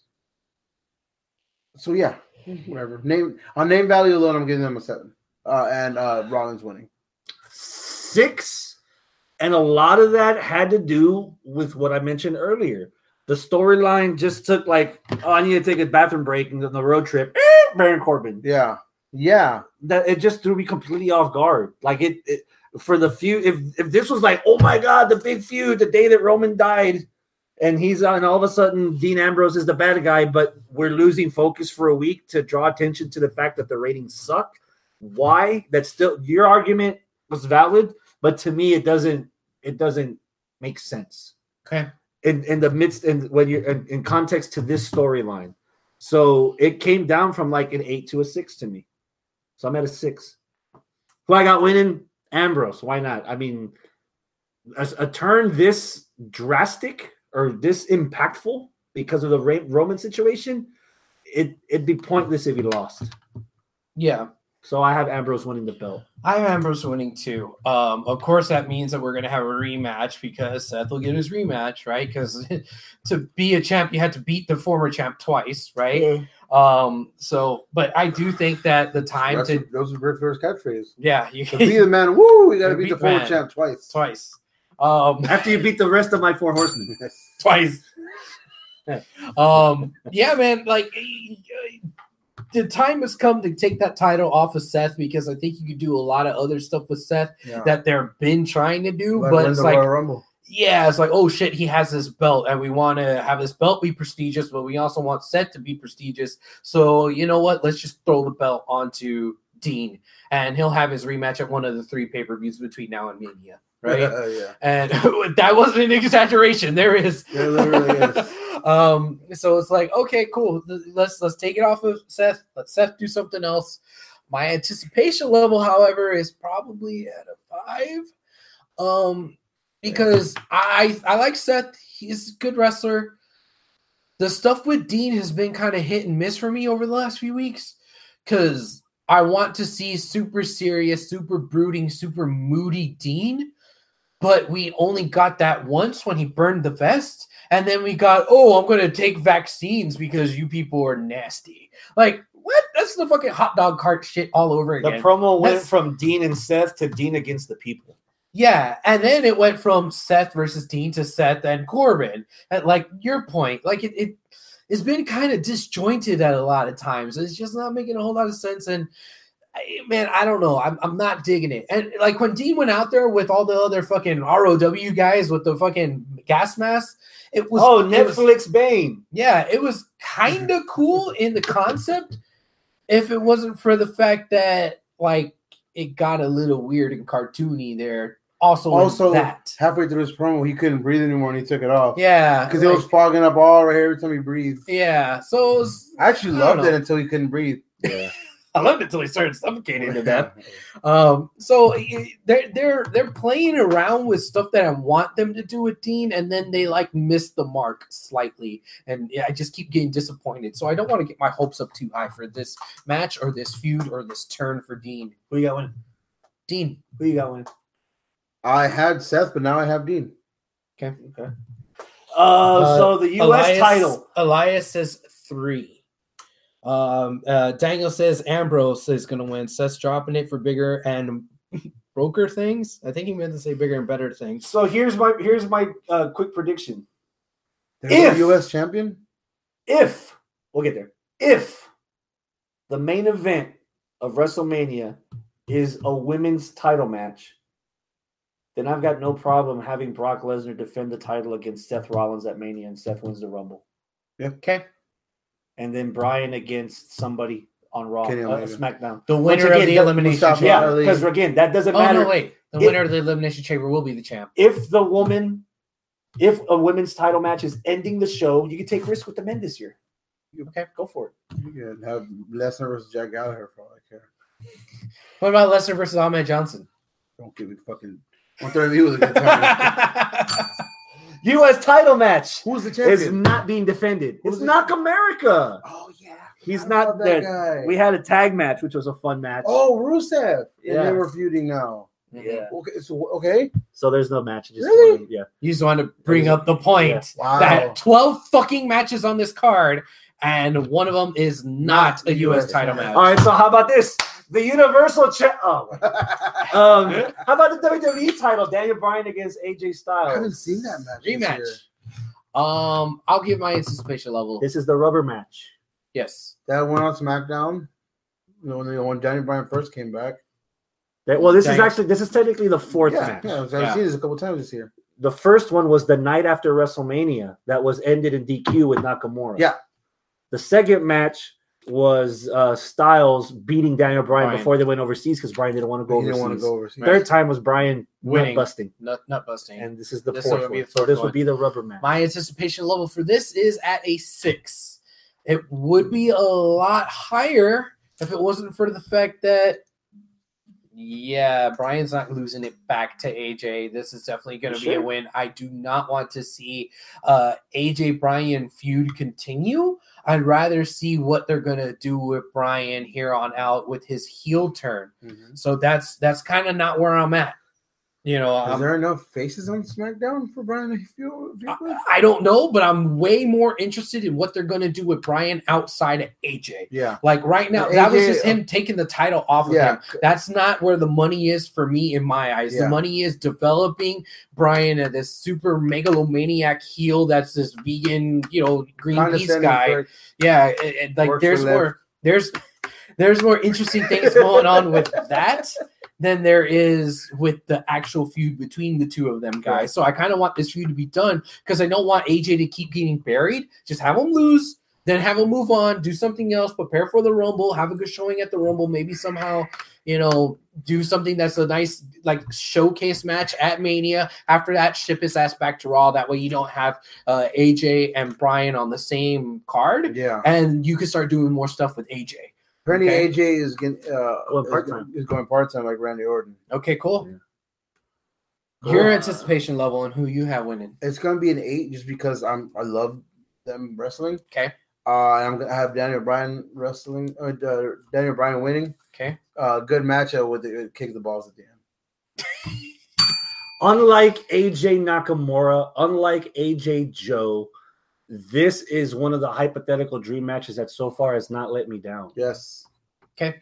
So yeah, whatever. Name on name value alone, I'm giving them a seven. Uh, and uh, Rollins winning. Six, and a lot of that had to do with what I mentioned earlier. The storyline just took like, oh, I need to take a bathroom break and the road trip. Eh, Baron Corbin. Yeah, yeah. That it just threw me completely off guard. Like it, it for the feud. If if this was like, oh my god, the big feud, the day that Roman died, and he's on, all of a sudden Dean Ambrose is the bad guy, but we're losing focus for a week to draw attention to the fact that the ratings suck. Why? That's still your argument was valid, but to me, it doesn't. It doesn't make sense. Okay. In in the midst and when you're in, in context to this storyline, so it came down from like an eight to a six to me. So I'm at a six. Who I got winning? Ambrose. Why not? I mean, a, a turn this drastic or this impactful because of the Ra- Roman situation, it it'd be pointless if he lost. Yeah. So I have Ambrose winning the belt. I have Ambrose winning too. Um, of course, that means that we're going to have a rematch because Seth will get his rematch, right? Because to be a champ, you had to beat the former champ twice, right? Yeah. Um, so, but I do think that the time That's to, what, those are Ric Flair's catchphrase. yeah, you To be the man, woo! We got to To beat the beat former man. champ twice. twice. Um, After you beat the rest of my four horsemen. twice. um, yeah, man, like the time has come to take that title off of Seth because I think you could do a lot of other stuff with Seth Yeah. that they've been trying to do, Like but win it's the like, Royal Rumble. yeah, it's like, oh shit, he has this belt, and we want to have this belt be prestigious, but we also want Seth to be prestigious. So you know what? Let's just throw the belt onto Dean, and he'll have his rematch at one of the three pay-per-views between now and Mania, right? yeah. And that wasn't an exaggeration. There is. There literally is. um, so it's like, okay, cool. Let's let's take it off of Seth. Let Seth do something else. My anticipation level, however, is probably at a five. Um, because I I like Seth. He's a good wrestler. The stuff with Dean has been kind of hit and miss for me over the last few weeks because I want to see super serious, super brooding, super moody Dean, but we only got that once when he burned the vest, and then we got, oh, I'm going to take vaccines because you people are nasty. Like, what? That's the fucking hot dog cart shit all over The again. promo went That's- from Dean and Seth to Dean against the people. Yeah, and then it went from Seth versus Dean to Seth and Corbin. At like your point, like it, it it's been kind of disjointed at a lot of times. It's just not making a whole lot of sense. And I, man, I don't know. I'm I'm not digging it. And like when Dean went out there with all the other fucking R O W guys with the fucking gas mask, it was Oh, it was- Netflix Bane. yeah, it was kind of cool in the concept if it wasn't for the fact that like it got a little weird and cartoony there. Also, Also, that. halfway through his promo, he couldn't breathe anymore, and he took it off. Yeah, because like, it was fogging up all right every time he breathed. yeah. So it was, I actually I loved don't it know. until he couldn't breathe. Yeah. I loved it until he started suffocating to death. Um, so it- they're they're they're playing around with stuff that I want them to do with Dean, and then they like miss the mark slightly, and yeah, I just keep getting disappointed. So I don't want to get my hopes up too high for this match or this feud or this turn for Dean. Who you got winning? Dean, Who you got winning? I had Seth, but now I have Dean. okay. Okay. Uh, so the U S Elias, title. Elias says three. Um, uh, Daniel says Ambrose is going to win. Seth's dropping it for bigger and broker things. I think he meant to say bigger and better things. So here's my here's my uh, quick prediction. There's If- a U S champion. If we'll get there, if the main event of WrestleMania is a women's title match, then I've got no problem having Brock Lesnar defend the title against Seth Rollins at Mania, and Seth wins the Rumble. Okay. And then Bryan against somebody on Raw, Kenny uh, Omega. SmackDown. The Once winner of again, the that- elimination Mustafa chamber. Yeah, Ali. because again, that doesn't Oh matter. no, wait. The It- winner of the elimination chamber will be the champ. If the woman, if a women's title match is ending the show, you can take risk with the men this year. Okay, go for it. You can have Lesnar versus Jack Gallagher for all I care. What about Lesnar versus Ahmed Johnson? Don't give me fucking. One thirty was a good time. U S title match Who's the is champion? not being defended. Who's It's the- Knock America. Oh yeah, He's I not love that. guy. We had a tag match, which was a fun match. Oh, Rusev. Yeah. And they were feuding now. yeah. Okay, so okay. So there's no match. Just Really? one- yeah. You just want to bring up the point Wow. that twelve fucking matches on this card, and one of them is not a U S title match. All right. So how about this? The Universal Cha- Oh. um, how about the W W E title? Daniel Bryan against A J Styles. I haven't seen that match. this Rematch. year. Um, I'll give my anticipation level. This is the rubber match. Yes. That went on SmackDown. You know, when, they, when Daniel Bryan first came back. That- well, this is Dang. actually this is technically the fourth Yeah, match. yeah, I've Yeah. seen this a couple times this year. The first one was the night after WrestleMania that was ended in D Q with Nakamura. Yeah. The second match was uh, Styles beating Daniel Bryan Bryan. before they went overseas because Bryan didn't want to go He overseas. didn't want to go overseas. Third time was Bryan Winning. winning, busting, Nut, nut busting. and this is the This fourth would be one. the So fourth this one. would be the rubber match. My anticipation level for this is at a six. It would be a lot higher if it wasn't for the fact that, yeah, Brian's not losing it back to A J. This is definitely going to be a Sure. win. I do not want to see uh, A J Bryan feud continue. I'd rather see what they're going to do with Bryan here on out with his heel turn. Mhm. So that's that's kind of not where I'm at. You know, Is I'm, there enough faces on SmackDown for Bryan to feel? feel with? I don't know, but I'm way more interested in what they're going to do with Bryan outside of A J. Yeah. Like right now, And that was A J just him taking the title off of Yeah. him. That's not where the money is for me in my eyes. Yeah. The money is developing Bryan as this super megalomaniac heel that's this vegan, you know, Greenpeace Condescending guy. prick. Yeah, it- it- like Works there's for more there's there's more interesting things going on with that than there is with the actual feud between the two of them guys. Right. So I kind of want this feud to be done because I don't want A J to keep getting buried. Just have him lose, then have a move on, do something else, prepare for the Rumble, have a good showing at the Rumble, maybe somehow, you know, do something that's a nice like showcase match at Mania. After that, ship his ass back to Raw. That way you don't have uh, A J and Brian on the same card. Yeah. And you can start doing more stuff with A J. Apparently Okay. A J is getting uh, Going is- part-time. Is going part time like Randy Orton. Okay, cool. Yeah. Your Cool. anticipation level and who you have winning. It's gonna be an eight just because I'm I love them wrestling. Okay. Uh, and I'm gonna have Daniel Bryan wrestling. Uh, uh, Daniel Bryan winning. Okay. Uh, good matchup with the kick the balls at the end. Unlike A J Nakamura, unlike A J Joe, this is one of the hypothetical dream matches that so far has not let me down. Yes. Okay.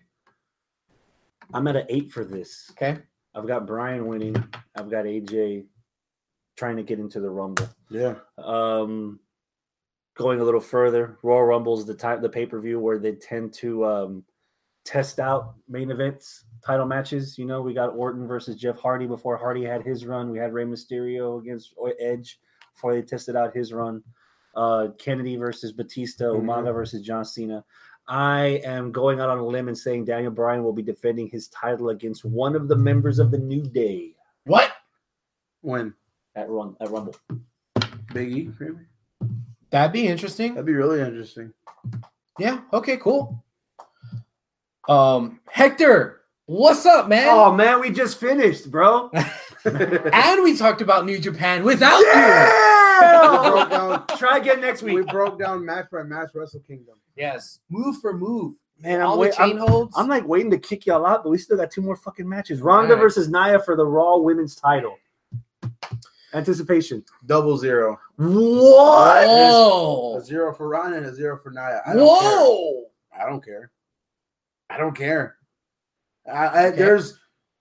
I'm at an eight for this. Okay. I've got Brian winning. I've got A J trying to get into the Rumble. Yeah. Um, going a little further, Royal Rumble's the type the pay per view where they tend to um, test out main events, title matches. You know, we got Orton versus Jeff Hardy before Hardy had his run. We had Rey Mysterio against Edge before they tested out his run. Uh, Kennedy versus Batista, Mhm. Umaga versus John Cena. I am going out on a limb and saying Daniel Bryan will be defending his title against one of the members of the New Day What? When at Run at Rumble. Big E, maybe? That'd be interesting. That'd be really interesting. Yeah. Okay, cool. Um, Hector, what's up, man? Oh man, we just finished, bro. And we talked about New Japan without you. We broke down, Try again next we week. broke down match by match Wrestle Kingdom. Yes. Move for move. Man, All I'm, the wait, chain I'm, holds. I'm like waiting to kick y'all out, but we still got two more fucking matches. Ronda All right. versus Nia for the Raw Women's title. Anticipation. Double zero. What? Whoa. A zero for Ron and a zero for Nia. I don't Whoa. care. I don't care. I don't care. I, I, Okay. There's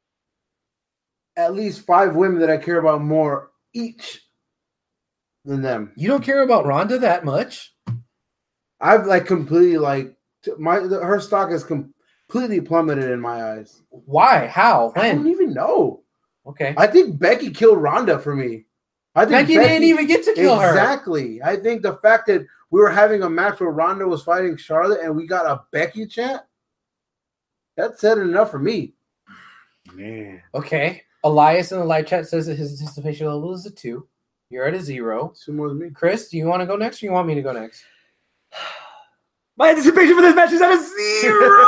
at least five women that I care about more each than them. You don't care about Ronda that much? I've like completely like t- my her stock has completely plummeted in my eyes. Why? How? I don't When? even know. Okay. I think Becky killed Ronda for me. I think Becky, didn't even get to kill her. Exactly. I think the fact that we were having a match where Ronda was fighting Charlotte and we got a Becky chant, that said enough for me. Man. Okay. Elias in the live chat says that his anticipation level is a two. You're at a zero. Two more than me. Chris, do you want to go next or you want me to go next? My anticipation for this match is at a zero.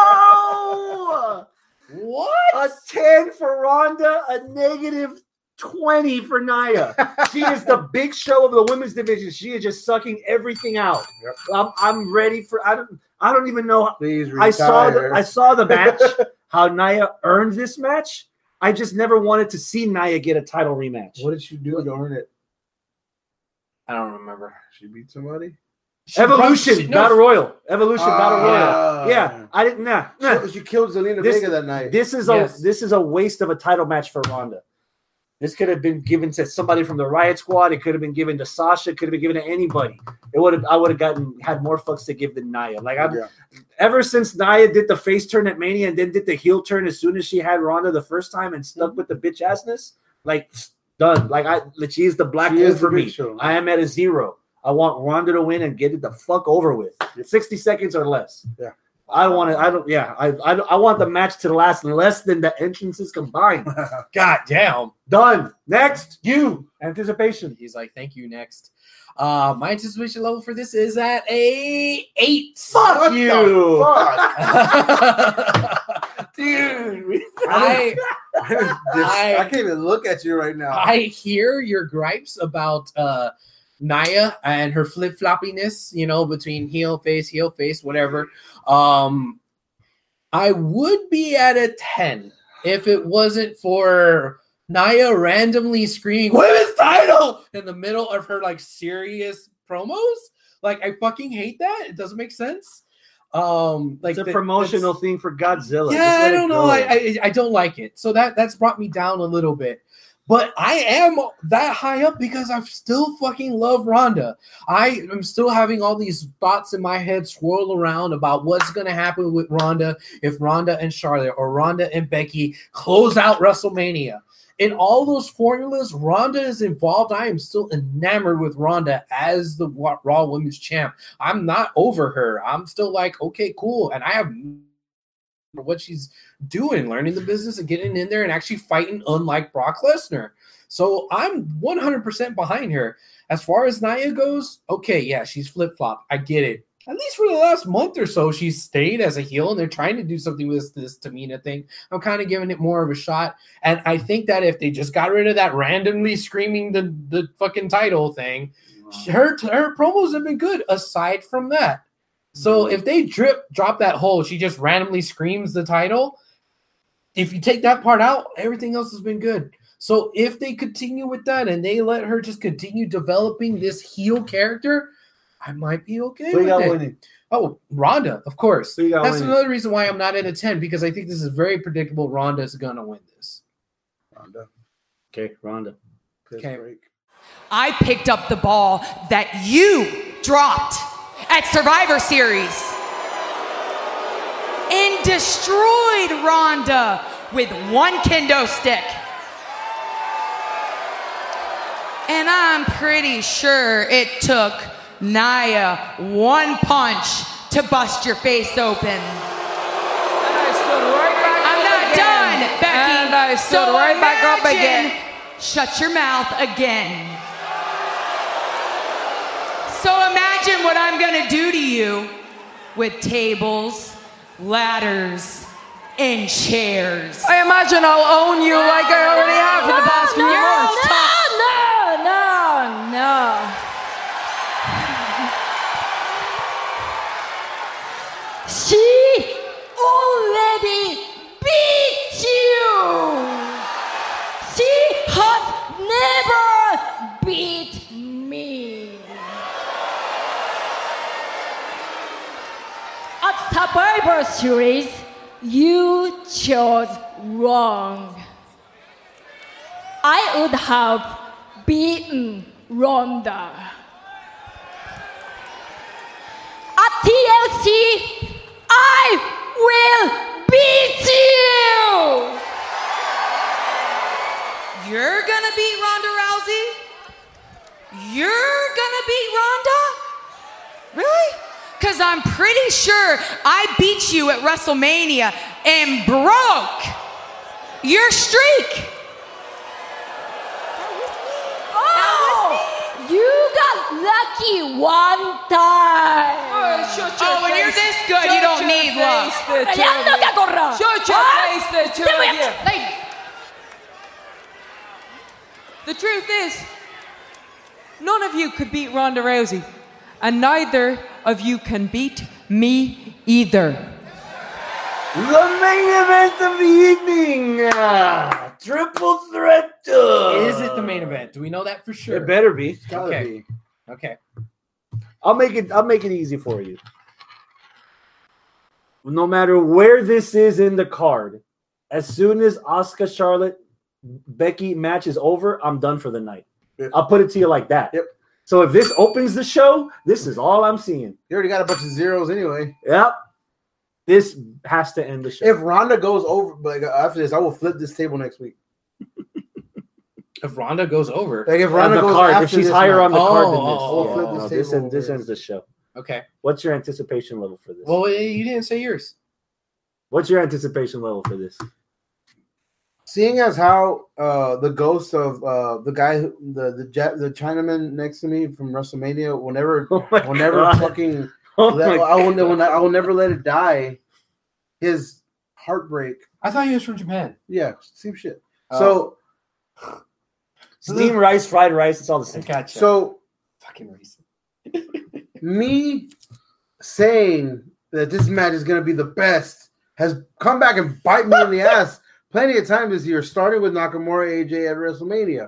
What? A ten for Ronda, a negative twenty for Nia. She is the big show of the women's division. She is just sucking everything out. Yep. I'm, I'm ready for. I don't. I don't even know. Please retire. I saw the. I saw the match. How Nia earned this match. I just never wanted to see Nia get a title rematch. What did she do to earn it? I don't remember. She beat somebody? She Evolution probably- she- no, Battle Royal. Evolution Battle Royal. Ah. Yeah, I didn't. Nah, nah. She, she killed Zelina This- Vega that night. This is a Yes. this is a waste of a title match for Ronda. This could have been given to somebody from the Riot Squad. It could have been given to Sasha. It could have been given to anybody. It would have. I would have gotten had more fucks to give than Nia. Like I'm. Yeah. Ever since Nia did the face turn at Mania and then did the heel turn as soon as she had Ronda the first time and stuck with the bitch assness, like done. Like I, like, she is the black She hole is the for me. big show. I am at a zero. I want Ronda to win and get it the fuck over with. Sixty seconds or less. Yeah. I want it. I don't. Yeah. I, I. I want the match to last less than the entrances combined. God damn. Done. Next, you anticipation. He's like, thank you. Next. Uh, my anticipation level for this is at a eight. Fuck What you, the fuck? dude. I This- I- I can't even look at you right now. I hear your gripes about uh Nia and her flip floppiness, you know, between heel face, heel face, whatever. Um, I would be at a ten if it wasn't for Nia randomly screaming "women's title" in the middle of her like serious promos. Like, I fucking hate that. It doesn't make sense. Um, like It's a the- promotional it's- thing for Godzilla. Just Yeah, let I it don't know. go. I, I I don't like it. So that that's brought me down a little bit. But I am that high up because I still fucking love Ronda. I am still having all these thoughts in my head swirl around about what's going to happen with Ronda if Ronda and Charlotte or Ronda and Becky close out WrestleMania. In all those formulas, Ronda is involved. I am still enamored with Ronda as the Raw Women's Champ. I'm not over her. I'm still like, okay, cool. And I have what she's doing, learning the business and getting in there and actually fighting, unlike Brock Lesnar. So I'm one hundred percent behind her. As far as Nia goes, okay, yeah, she's flip-flop. I get it. At least for the last month or so, she's stayed as a heel, and they're trying to do something with this Tamina thing. I'm kind of giving it more of a shot. And I think that if they just got rid of that randomly screaming the, the fucking title thing, her, her promos have been good aside from that. So if they drip drop that hole, she just randomly screams the title. If you take that part out, everything else has been good. So if they continue with that and they let her just continue developing this heel character, I might be okay Who with you got it. winning? Oh, Ronda, of course. Who you got That's winning? another reason why I'm not in a ten, because I think this is very predictable. Ronda's going to win this. Ronda. Okay, Ronda. Okay. Break. I picked up the ball that you dropped at Survivor Series and destroyed Ronda with one kendo stick. And I'm pretty sure it took Nia one punch to bust your face open. And I stood right back I'm up not again. done, Becky. And I stood so right back up imagine- again. Shut your mouth again. So imagine what I'm gonna do to you with tables, ladders, and chairs. I imagine I'll own you like I already have for the past few months. No, no, no. She already beat you. She has never beat me. At Survivor Series, you chose wrong. I would have beaten Ronda. At T L C, I will beat you! You're gonna beat Ronda Rousey? You're gonna beat Ronda? Really? Because I'm pretty sure I beat you at WrestleMania and broke your streak. Oh, you got lucky one time. Oh, shut your Oh, when you're face. this good, you Shut don't your need love. face, the two Ya of no you. que corra. Shut your Ah, face, the two te voy of a- you. Ladies, The truth is, none of you could beat Ronda Rousey, and neither of you can beat me either. The main event of the evening. Ah, triple threat. uh, Is it the main event? Do we know that for sure? It better be. It's gotta Okay. be. Okay. I'll make it. I'll make it easy for you. No matter where this is in the card, as soon as Asuka Charlotte Becky match is over, I'm done for the night. Yep. I'll put it to you like that. Yep. So if this opens the show, this is all I'm seeing. You already got a bunch of zeros anyway. Yep. This has to end the show. If Ronda goes over, like after this, I will flip this table next week. If Ronda goes over. Like if on Ronda the goes card, after if she's this higher match, on the Oh, card than this, oh, yeah, oh, no, oh. this, Table end, this over. ends the show. Okay. What's your anticipation level for this? Well, you didn't say yours. What's your anticipation level for this? seeing as how uh, the ghost of uh, the guy, who, the the Ja- the Chinaman next to me from WrestleMania, will never, Oh my will never God. fucking, Oh let, my I will, will not, I will never let it die. His heartbreak, I thought he was from Japan. yeah, same shit. Oh. So, Steamed rice, fried rice, it's all the same. Gotcha. so fucking racist. me saying that this match is going to be the best has come back and bite me in the ass plenty of times this year, starting with Nakamura A J at WrestleMania.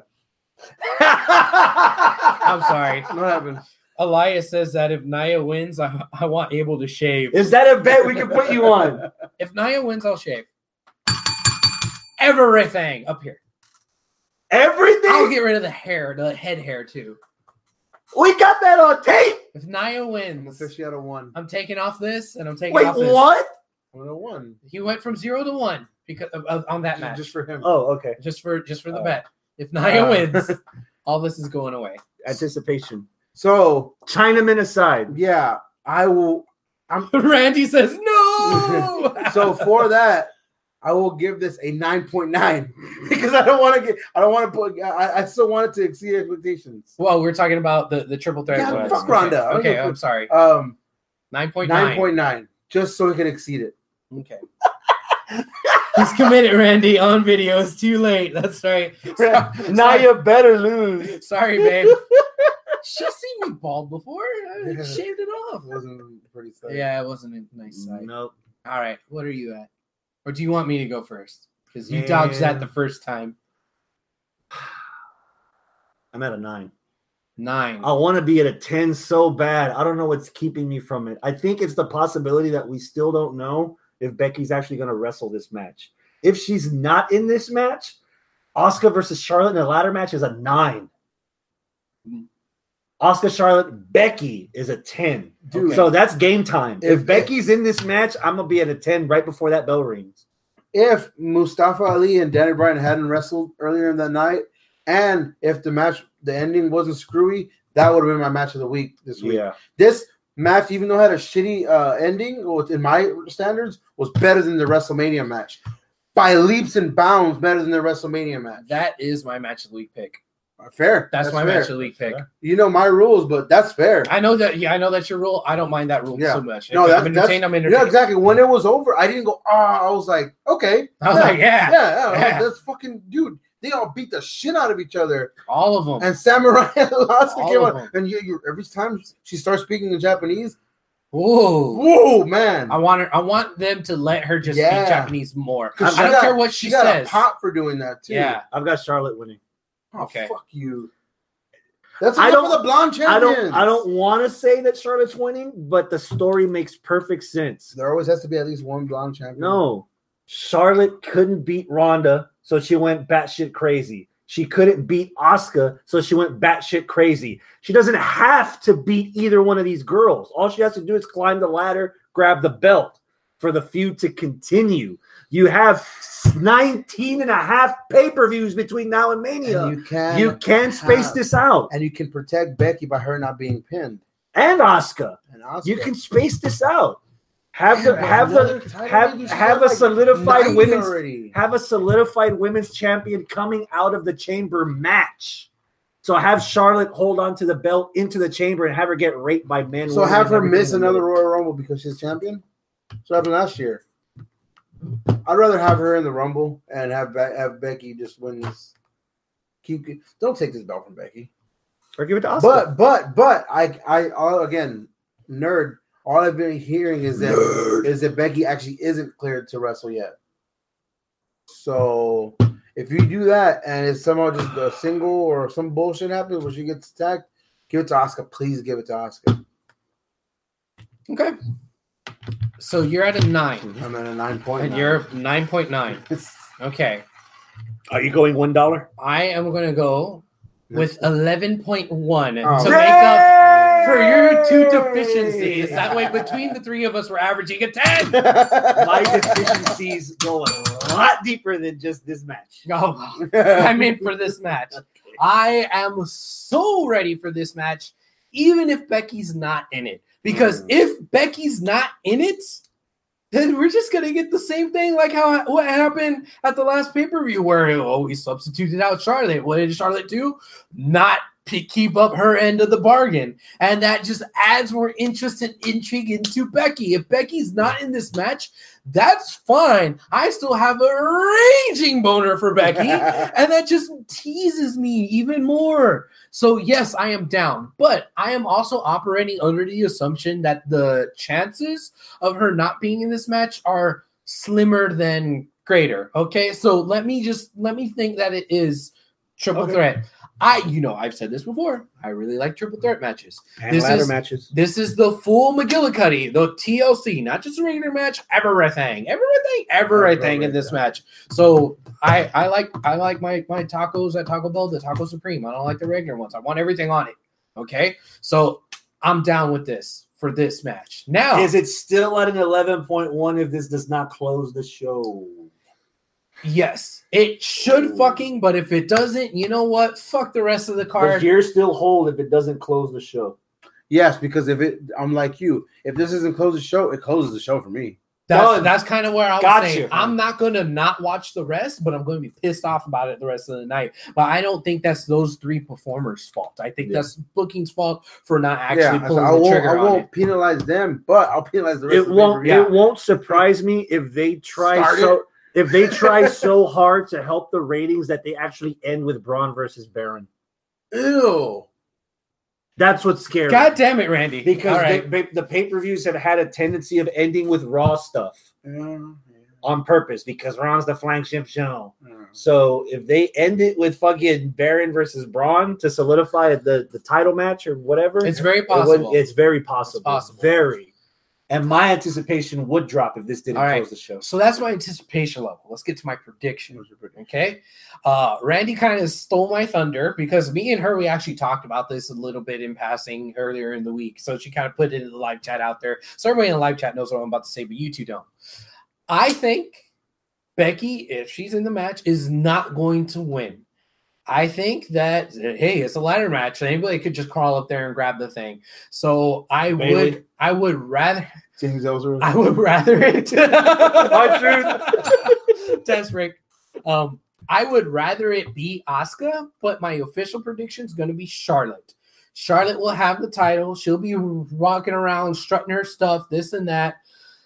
I'm sorry. What happened? Elias says that if Nia wins, I, I want Abel to shave. Is that a bet we can put you on? If Nia wins, I'll shave. Everything up here. Everything? I'll get rid of the hair, the head hair too. We got that on tape. If Nia wins, Officially out of one. I'm taking off this and I'm taking Wait, off this. what? One of one. He went from zero to one because of, of- on that match. Just for him. Oh, okay. Just for just for the Oh. bet. If Nia Uh. wins, all this is going away. Anticipation. So, Chinaman aside. yeah, I will. I'm Randy says no. so for that, I will give this a nine point nine because I don't want to get. I don't want to put. I, I still want it to exceed expectations. Well, we're talking about the, the triple threat. Yeah, ones. fuck Okay. Ronda. I don't Okay, give a- I'm sorry. Um, Nine point nine. nine point nine, just so we can exceed it. Okay. He's committed, Randy, on video. It's too late. That's right. Now Sorry, you better lose. sorry babe. She's seen me bald before. I Yeah. shaved it off. It wasn't pretty sight. Yeah, it wasn't a nice sight. Nope. All right, what are you at? Or do you want me to go first? Because you dodged that the first time. I'm at a nine. Nine. I want to be at a ten so bad. I don't know what's keeping me from it. I think it's the possibility that we still don't know if Becky's actually going to wrestle this match. If she's not in this match, Asuka versus Charlotte in a ladder match is a nine. Asuka, Charlotte, Becky is a ten. Dude. So that's game time. If, If- Becky's in this match, I'm going to be at a ten right before that bell rings. If Mustafa Ali and Danny Bryan hadn't wrestled earlier in the night, and if the match, the ending wasn't screwy, that would have been my match of the week this week. Yeah. This match, even though it had a shitty uh, ending, or in my standards, was better than the WrestleMania match. By leaps and bounds, better than the WrestleMania match. That is my match of the week pick. Fair. That's, my fair. match of the week pick. You know my rules, but that's fair. I know that. Yeah, I know that's your rule. I don't mind that rule Yeah. so much. No, If that's, I'm that's entertained. I'm yeah, entertained. exactly. When it was over, I didn't go. Ah, I was like, okay. I was like, yeah, yeah, yeah, yeah. That's fucking dude. They all beat the shit out of each other. all of them. And Samurai Asuka All came of out, them. and you, you every time she starts speaking in Japanese, Whoa. whoa, man! I want her. I want them to let her just Yeah. speak Japanese more. 'Cause I don't got- care what she, got says. a pop for doing that too. Yeah. I've got Charlotte winning. Oh, Okay. fuck you. That's I enough don't- for the blonde I champions. don't I don't want to say that Charlotte's winning, but the story makes perfect sense. There always has to be at least one blonde champion. No, Charlotte couldn't beat Ronda, so she went batshit crazy. She couldn't beat Asuka, so she went batshit crazy. She doesn't have to beat either one of these girls. All she has to do is climb the ladder, grab the belt for the feud to continue. You have nineteen and a half pay-per-views between now and Mania. And you can You can space have- this out. and you can protect Becky by her not being pinned. And Asuka. And Asuka. You can space this out. Have the Yeah, but have another the title have league, you have still a like solidified ninety women's already. have a solidified women's champion coming out of the chamber match. So have Charlotte hold on to the belt into the chamber and have her get raped by men. So women, have and her everything miss in the another middle. Royal Rumble because she's champion. That's what happened last year. I'd rather have her in the Rumble and have Be- have Becky just win this. Keep don't take this belt from Becky. Or give it to Asuka. But but but I I all again nerd. All I've been hearing is that is that Becky actually isn't cleared to wrestle yet. So if you do that and it's somehow just a single or some bullshit happens where she gets attacked, give it to Asuka. Please give it to Asuka. Okay. So you're at a nine, I'm at a nine point. and you're nine point nine. Okay. Are you going one dollar? I am going to go with eleven point one Oh. to make up for your two deficiencies. That way, between the three of us, we're averaging a ten. My deficiencies go a lot deeper than just this match. Oh, I mean, for this match. I am so ready for this match, even if Becky's not in it. Because Mm. if Becky's not in it, then we're just gonna get the same thing like how what happened at the last pay-per-view where oh we substituted out Charlotte. What did Charlotte do? Not p- keep up her end of the bargain, and that just adds more interest and intrigue into Becky. If Becky's not in this match, that's fine. I still have a raging boner for Becky, and that just teases me even more. So yes, I am down, but I am also operating under the assumption that the chances of her not being in this match are slimmer than greater. Okay, so let me just let me think that it is triple Okay. threat. I, you know, I've said this before. I really like triple threat matches. And this ladder is, matches. This is the full McGillicuddy, the T L C, not just a regular match. Everything, everything, everything in this match. So I, I like, I like my my tacos at Taco Bell, the Taco Supreme. I don't like the regular ones. I want everything on it. Okay, so I'm down with this for this match. Now, is it still at an eleven point one if this does not close the show? Yes, it should fucking, but if it doesn't, you know what? Fuck the rest of the Does card. yours still hold if it doesn't close the show? Yes, because if it, I'm like you. If this doesn't close the show, it closes the show for me. That's, Done. that's kind of where I was Got saying. you. I'm not going to not watch the rest, but I'm going to be pissed off about it the rest of the night. But I don't think that's those three performers' fault. I think Yeah. that's booking's fault for not actually Yeah, pulling I the won't, trigger I on won't it. penalize them, but I'll penalize the rest It of the won't. pay-per-view. It won't surprise me if they try Start so. it. If they try so hard to help the ratings that they actually end with Braun versus Baron. Ew. That's what's scary. God damn it, Randy. Because All right. they, the pay-per-views have had a tendency of ending with Raw stuff Yeah, on purpose because Raw's the flagship show. yeah. So if they end it with fucking Baron versus Braun to solidify the, the title match or whatever, It's very it would- possible. it's very possible. It's possible. Very. And my anticipation would drop if this didn't All right. close the show. So that's my anticipation level. Let's get to my prediction. Okay. Uh, Randy kind of stole my thunder because me and her, we actually talked about this a little bit in passing earlier in the week. So she kind of put it in the live chat out there. So everybody in the live chat knows what I'm about to say, but you two don't. I think Becky, if she's in the match, is not going to win. I think that, hey, it's a ladder match. Anybody could just crawl up there and grab the thing. So I Bailey. would, I would rather, James Ellsworth. I would rather it. My truth. Test break. Um, I would rather it be Asuka, but my official prediction is going to be Charlotte. Charlotte will have the title. She'll be walking around, strutting her stuff, this and that.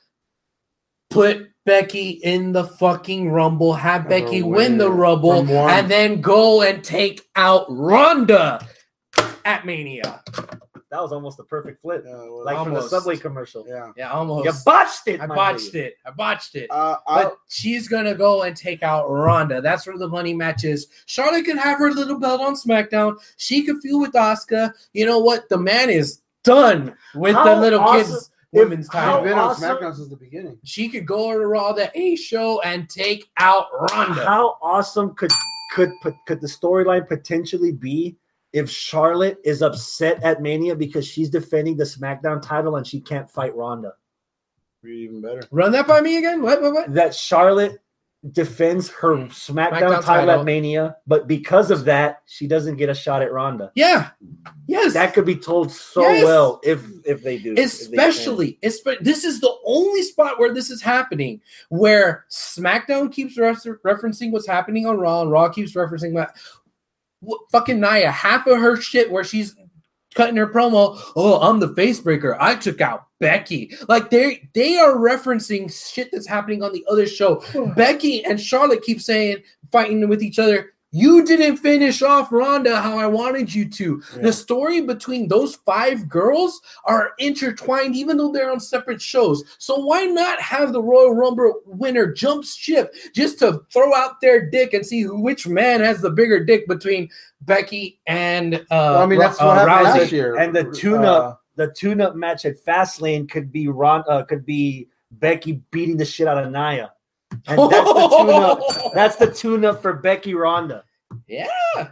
Put Becky in the fucking Rumble. Have Becky win win the it Rumble, from one. and then go and take out Ronda at Mania. That was almost a perfect flip. Yeah, well, like from the almost. Subway commercial. yeah. Yeah, almost. You botched it. I my botched lady. it. I botched it. Uh, I, But she's gonna go and take out Ronda. That's where the money match is. Charlotte can have her little belt on SmackDown. She can feud with Asuka. You know what? The man is done with the How little awesome- kids if- women's she's how title. been awesome- on SmackDown since the beginning. She could go to Raw, the A show, and take out Ronda. How awesome could could could the storyline potentially be if Charlotte is upset at Mania because she's defending the SmackDown title and she can't fight Ronda? Even better. Run that by me again. What? What? What? That Charlotte defends her SmackDown, SmackDown title, title. at Mania, but because of that, she doesn't get a shot at Ronda. Yeah. Yes. That could be told so Yes. well if if they do. if they Especially, espe- this is the only spot where this is happening, where SmackDown keeps refer- referencing what's happening on Raw, and Raw keeps referencing that. What, fucking Nia, half of her shit where she's cutting her promo. Oh, I'm the face breaker. I took out Becky. Like they they are referencing shit that's happening on the other show. Becky and Charlotte keep saying, fighting with each other. You didn't finish off Ronda how I wanted you to. Yeah. The story between those five girls are intertwined, even though they're on separate shows. So why not have the Royal Rumble winner jump ship just to throw out their dick and see who, which man has the bigger dick between Becky and uh, Well, I mean, that's Ro- what uh, happened Rousey? last year. And the tune Uh, up, the tune up match at Fastlane could be Ron, uh, could be Becky beating the shit out of Nia, and that's the tune up. That's the tune up for Becky Ronda. Yeah,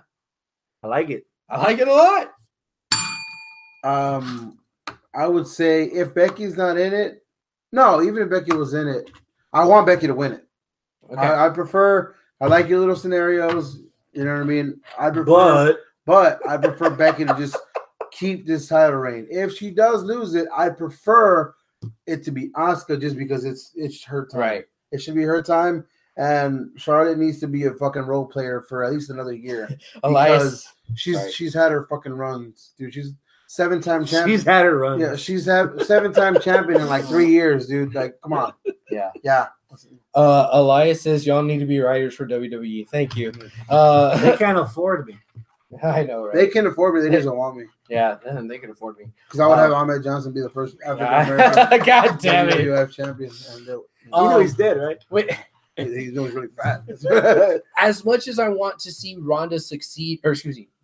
I like it. I like it a lot. Um, I would say if Becky's not in it, no, even if Becky was in it, I want Becky to win it. Okay. I, I prefer. I like your little scenarios. You know what I mean? I prefer, But but I prefer Becky to just keep this title reign. If she does lose it, I prefer it to be Asuka just because it's it's her time. Right. It should be her time, and Charlotte needs to be a fucking role player for at least another year. Elias. She's Right. she's had her fucking runs, dude. She's seven time champion. she's had her run. Yeah, she's had seven time champion in like three years, dude. Like, come on. Yeah. Yeah. Uh, Elias says y'all need to be writers for W W E. Thank you. Uh, They can't afford me. I know, right? They can afford me. They just don't want me. yeah, they can afford me. Because I would have Uh, Ahmed Johnson be the first African American God damn it. W W F champion. And they'll- You know Um, he's dead, right? Wait, he's doing really fat. as much as I want to see Ronda succeed, or excuse me,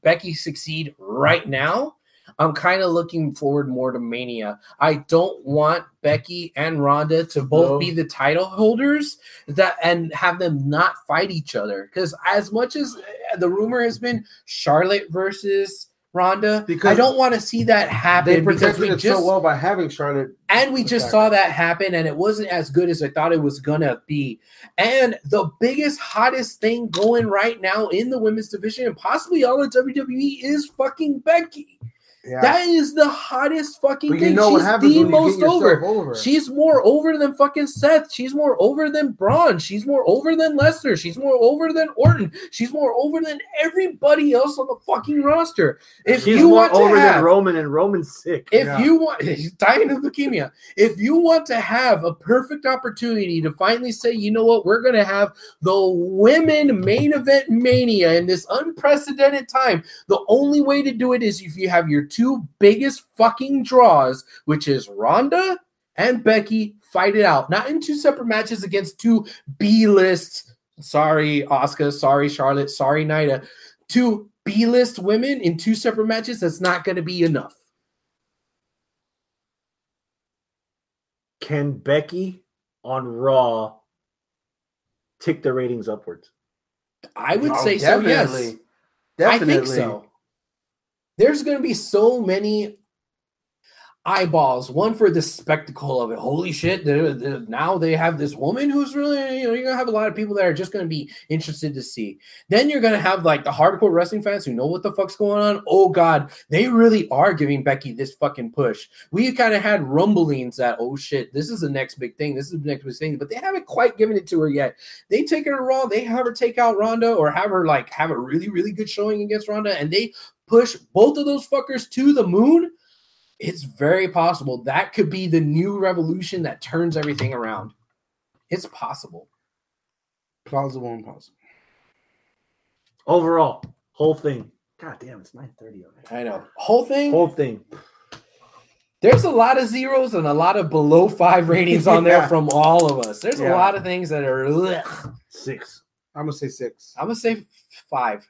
Becky succeed right now, I'm kind of looking forward more to Mania. I don't want Becky and Ronda to both No. be the title holders that and have them not fight each other. Because as much as the rumor has been Charlotte versus Ronda, Because I don't want to see that happen. They because protected we it just so well by having Charlotte. and we just attack saw her. that happen, and it wasn't as good as I thought it was gonna be. And the biggest, hottest thing going right now in the women's division, and possibly all of W W E, is fucking Becky. Yeah. That is the hottest fucking But you thing. know what She's happens the when you most get yourself over. over. She's more over than fucking Seth. She's more over than Braun. She's more over than Lesnar. She's more over than Orton. She's more over than everybody else on the fucking roster. If She's you more want to over have, than Roman, and Roman's sick. if Yeah. you want, he's dying of leukemia. If you want to have a perfect opportunity to finally say, you know what, we're going to have the women main event Mania in this unprecedented time, the only way to do it is if you have your two biggest fucking draws, which is Ronda and Becky, fight it out. Not in two separate matches against two B-list, sorry, Asuka, sorry, Charlotte, sorry, Naida, two B-list women in two separate matches. That's not going to be enough. Can Becky on Raw tick the ratings upwards? I would Oh, say so, yes. definitely. I think Definitely. so. There's going to be so many eyeballs. One for the spectacle of it. Holy shit! They're, they're, now they have this woman who's really, you know, you're gonna have a lot of people that are just gonna be interested to see. Then you're gonna have like the hardcore wrestling fans who know what the fuck's going on. Oh god, they really are giving Becky this fucking push. We kind of had rumblings that, oh shit, this is the next big thing. This is the next big thing, but they haven't quite given it to her yet. They take her to Raw. They have her take out Ronda, or have her like have a really, really good showing against Ronda, and they push both of those fuckers to the moon. It's very possible that could be the new revolution that turns everything around. It's possible. Plausible and possible. Overall, whole thing. God damn, it's nine thirty already. I know. Whole thing, Whole thing. there's a lot of zeros and a lot of below five ratings on there Yeah. from all of us. There's a Yeah. lot of things that are, ugh. Six. I'm gonna say six. I'm going to say five.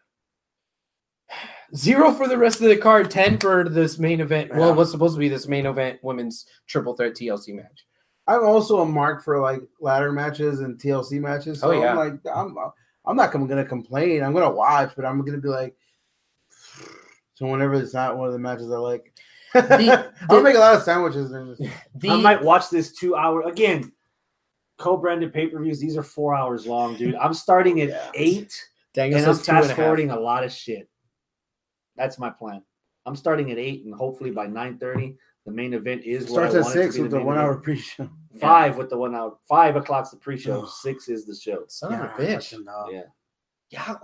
Zero for the rest of the card, ten for this main event. Well, Yeah. what's supposed to be this main event women's triple threat T L C match. I'm also a mark for like ladder matches and T L C matches. So Oh, yeah. I'm like, I'm I'm not gonna, gonna complain. I'm gonna watch, but I'm gonna be like, so whenever it's not one of the matches I like, The- I'll make a lot of sandwiches. And just, The, I might watch this two hour again. Co-branded pay-per-views. These are four hours long, dude. I'm starting at eight, Daniel and I'm says two and a fast half. forwarding a lot of shit. That's my plan. I'm starting at eight, and hopefully by nine thirty, the main event is what starts I at want it to six be with the the main one hour event. pre-show. Five with the one hour. Five o'clock's the pre-show. Six is the show. Son of a bitch. Yeah.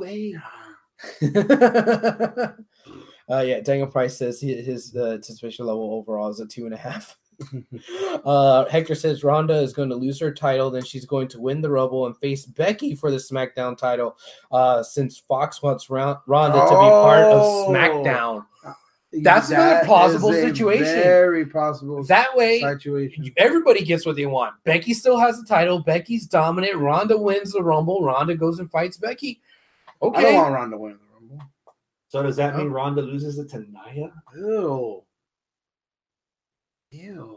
Yahweh. uh, yeah, Daniel Price says his, his uh, anticipation level overall is a two and a half. uh, Hector says Ronda is going to lose her title, then she's going to win the Rumble and face Becky for the SmackDown title. Uh, since Fox wants Ron- Ronda to be part of Oh. SmackDown, That's another That plausible is a situation. Very possible. that way situation. everybody gets what they want. Becky still has the title. Becky's dominant. Ronda wins the Rumble. Ronda goes and fights Becky. I don't Okay. want Ronda to win the Rumble. So does that mean Ronda loses it to Nia? Ew. Ew.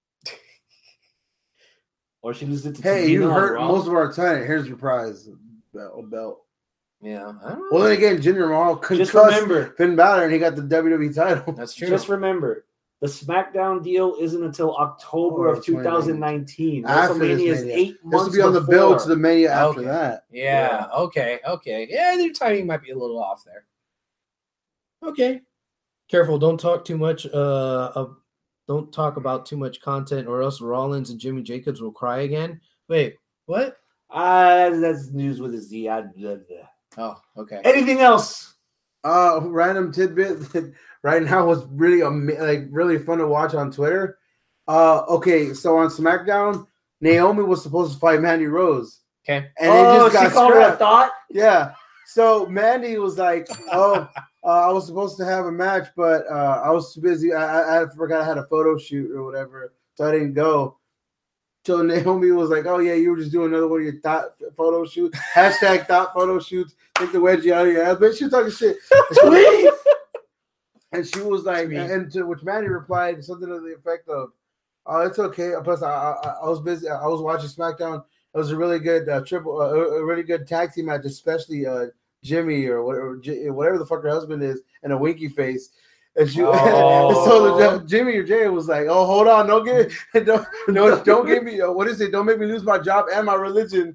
Or she loses it to Hey, Tamina you on hurt Raw? most of our time. Here's your prize. Belt. belt. Yeah, I don't know. Well, then again, Jinder Mahal Just concussed remember, Finn Balor and he got the W W E title. That's true. just remember, the SmackDown deal isn't until October Oh, of twenty nineteen. After this WrestleMania is Mania. eight This months will be on the before. bill to the Mania after Okay. that. Yeah, okay, okay. Yeah, their timing might be a little off there. Okay. Careful, don't talk too much uh of, don't talk about too much content or else Rollins and Jimmy Jacobs will cry again. Wait, what? Uh, that's news with a Z. I, blah, blah. Oh, okay. Anything else? Uh, random tidbit that right now was really ama- like really fun to watch on Twitter. Uh, okay, so on SmackDown, Naomi was supposed to fight Mandy Rose, Okay. and oh, it just got she called her a scrapped. thought? Yeah. So Mandy was like, "Oh, uh, I was supposed to have a match, but uh, I was too busy. I, I, I forgot I had a photo shoot or whatever, so I didn't go." So Naomi was like, "Oh yeah, you were just doing another one of your thought photo shoots. Hashtag thought photo shoots. Take the wedgie out of your ass." But she was talking shit. And she was like, Sweet. and to which Manny replied something to the effect of, "Oh, it's okay." Plus, I, I, I was busy. I was watching SmackDown. It was a really good uh, triple, uh, a really good tag team match, especially uh, Jimmy or whatever, J- whatever the fuck her husband is, and a winky face. And she, Oh. so the, Jimmy or Jay was like, "Oh, hold on, don't give, don't, don't, don't give me, uh, what is it? Don't make me lose my job and my religion."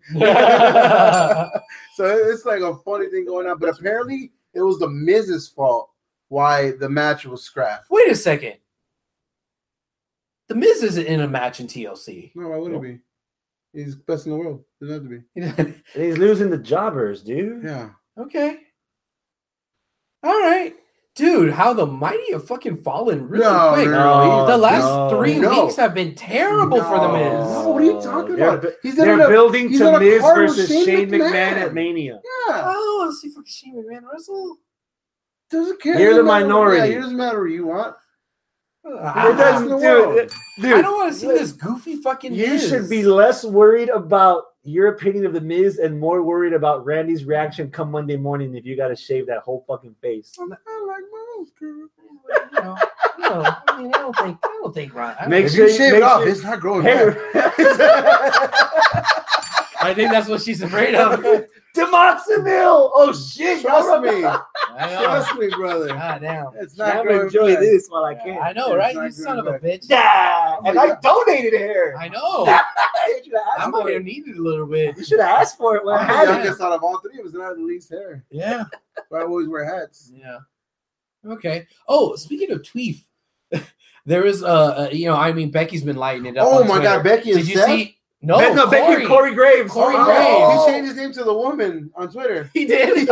So it's like a funny thing going on, but apparently it was the Miz's fault why the match was scrapped. Wait a second. The Miz isn't in a match in T L C. No, why would it be? He's best in the world. Doesn't have to be. And he's losing the jobbers, dude. Yeah. Okay. All right. Dude, how the mighty have fucking fallen really No, quick. no, the last no, three no. weeks have been terrible for the Miz. No, what are you talking They're, about? He's they're in a- building he's to in a Miz car with versus Shane Shane McMahon. McMahon at Mania. Yeah. Oh, let's see fucking Shane McMahon wrestle. Doesn't care. You're the Doesn't matter- minority. Yeah, it doesn't matter what you want. I, It doesn't, the dude, world. dude, I don't want to see this goofy fucking You Miz. should be less worried about your opinion of the Miz and more worried about Randy's reaction come Monday morning if you got to shave that whole fucking face. I like Miles, girl. You know, no, I mean, I don't think, I don't think, Ron. I, Make If sure you shave make it off, sure- it's not growing Hey, back. I think that's what she's afraid of. Demoxamil! Oh shit! Trust me. I know. Trust me, brother. God damn. It's not I'm growing enjoy back. this while I can. I know, It's right? not You son of growing a back. bitch. Yeah, and I donated hair. I know. You should have I asked might for have it. needed a little bit. You should have asked for it when I I'm the had it. youngest out of all three of us, and I have the least hair. Yeah. But I always wear hats. Yeah. Okay. Oh, speaking of Tweef, there is uh, uh you know, I mean, Becky's been lighting it up. Oh on my Twitter. God, Becky and Did you Seth? see? No, Be- no, Corey. Becky Corey Graves. Corey Oh, Graves. He changed his name to the woman on Twitter. He did.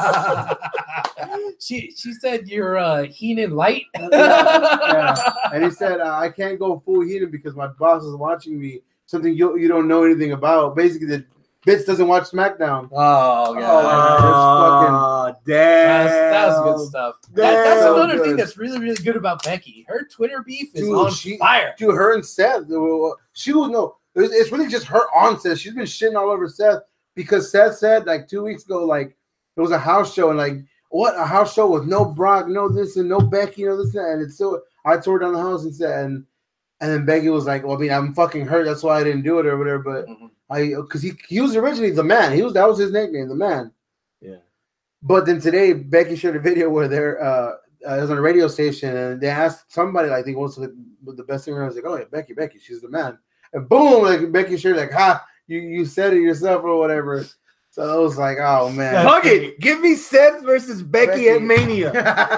she she said you're uh, Heenan light. Yeah. And he said, uh, I can't go full heated because my boss is watching me. Something you you don't know anything about. Basically, the Vince doesn't watch SmackDown. Oh Oh, god. Oh, damn. That's, that was good stuff. That, that's So another good. thing that's really, really good about Becky. Her Twitter beef is Dude, on she- fire. Dude, her and Seth, she was no. It's it's really just her on Seth. She's been shitting all over Seth because Seth said like two weeks ago, like it was a house show and like what a house show with no Brock, no this and no Becky, no this and that. And it's so I tore down the house and said and and then Becky was like, well, I mean, I'm fucking hurt. That's why I didn't do it or whatever. But Mm-hmm. I because he he was originally the man. He was that was his nickname, the man. Yeah. But then today, Becky shared a video where they're uh, uh it was on a radio station and they asked somebody, like, I think what's the, the best thing. I was like, oh yeah, Becky, Becky, she's the man. And boom, like Becky shared, like, ha, you you said it yourself or whatever. So I was like, oh man, Fuck it. Give me Seth versus Becky, Becky. at Mania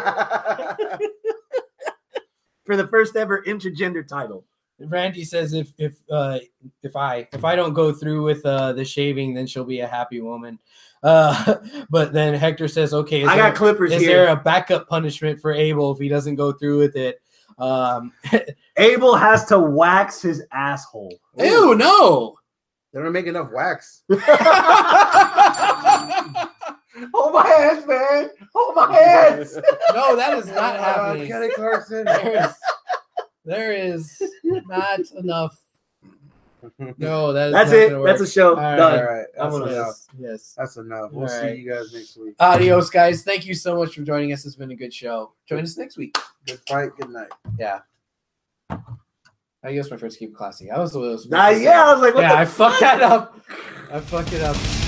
for the first ever intergender title. Randy says if if uh, if I if I don't go through with uh, the shaving, then she'll be a happy woman. Uh, but then Hector says, okay, is I there, got clippers is here. there a backup punishment for Abel if he doesn't go through with it? Um, Abel has to wax his asshole. ew, no. they don't make enough wax. Hold my hands, man. Hold my hands. No, that is not Uh, happening. Kelly Clarkson. There is, there is not enough. No, that is That's not it. gonna That's work. a show. All right, Done. All right, I'm that's gonna- enough. Yes, yes. That's enough. We'll All see right. you guys next week. Adios, guys. Thank you so much for joining us. It's been a good show. Join us next week. Good fight. Good night. Yeah. Adios, my friends. Keep it classy. I was the one that was Nah, yeah, I was like, what yeah, the I fucked that up. I fucked it up.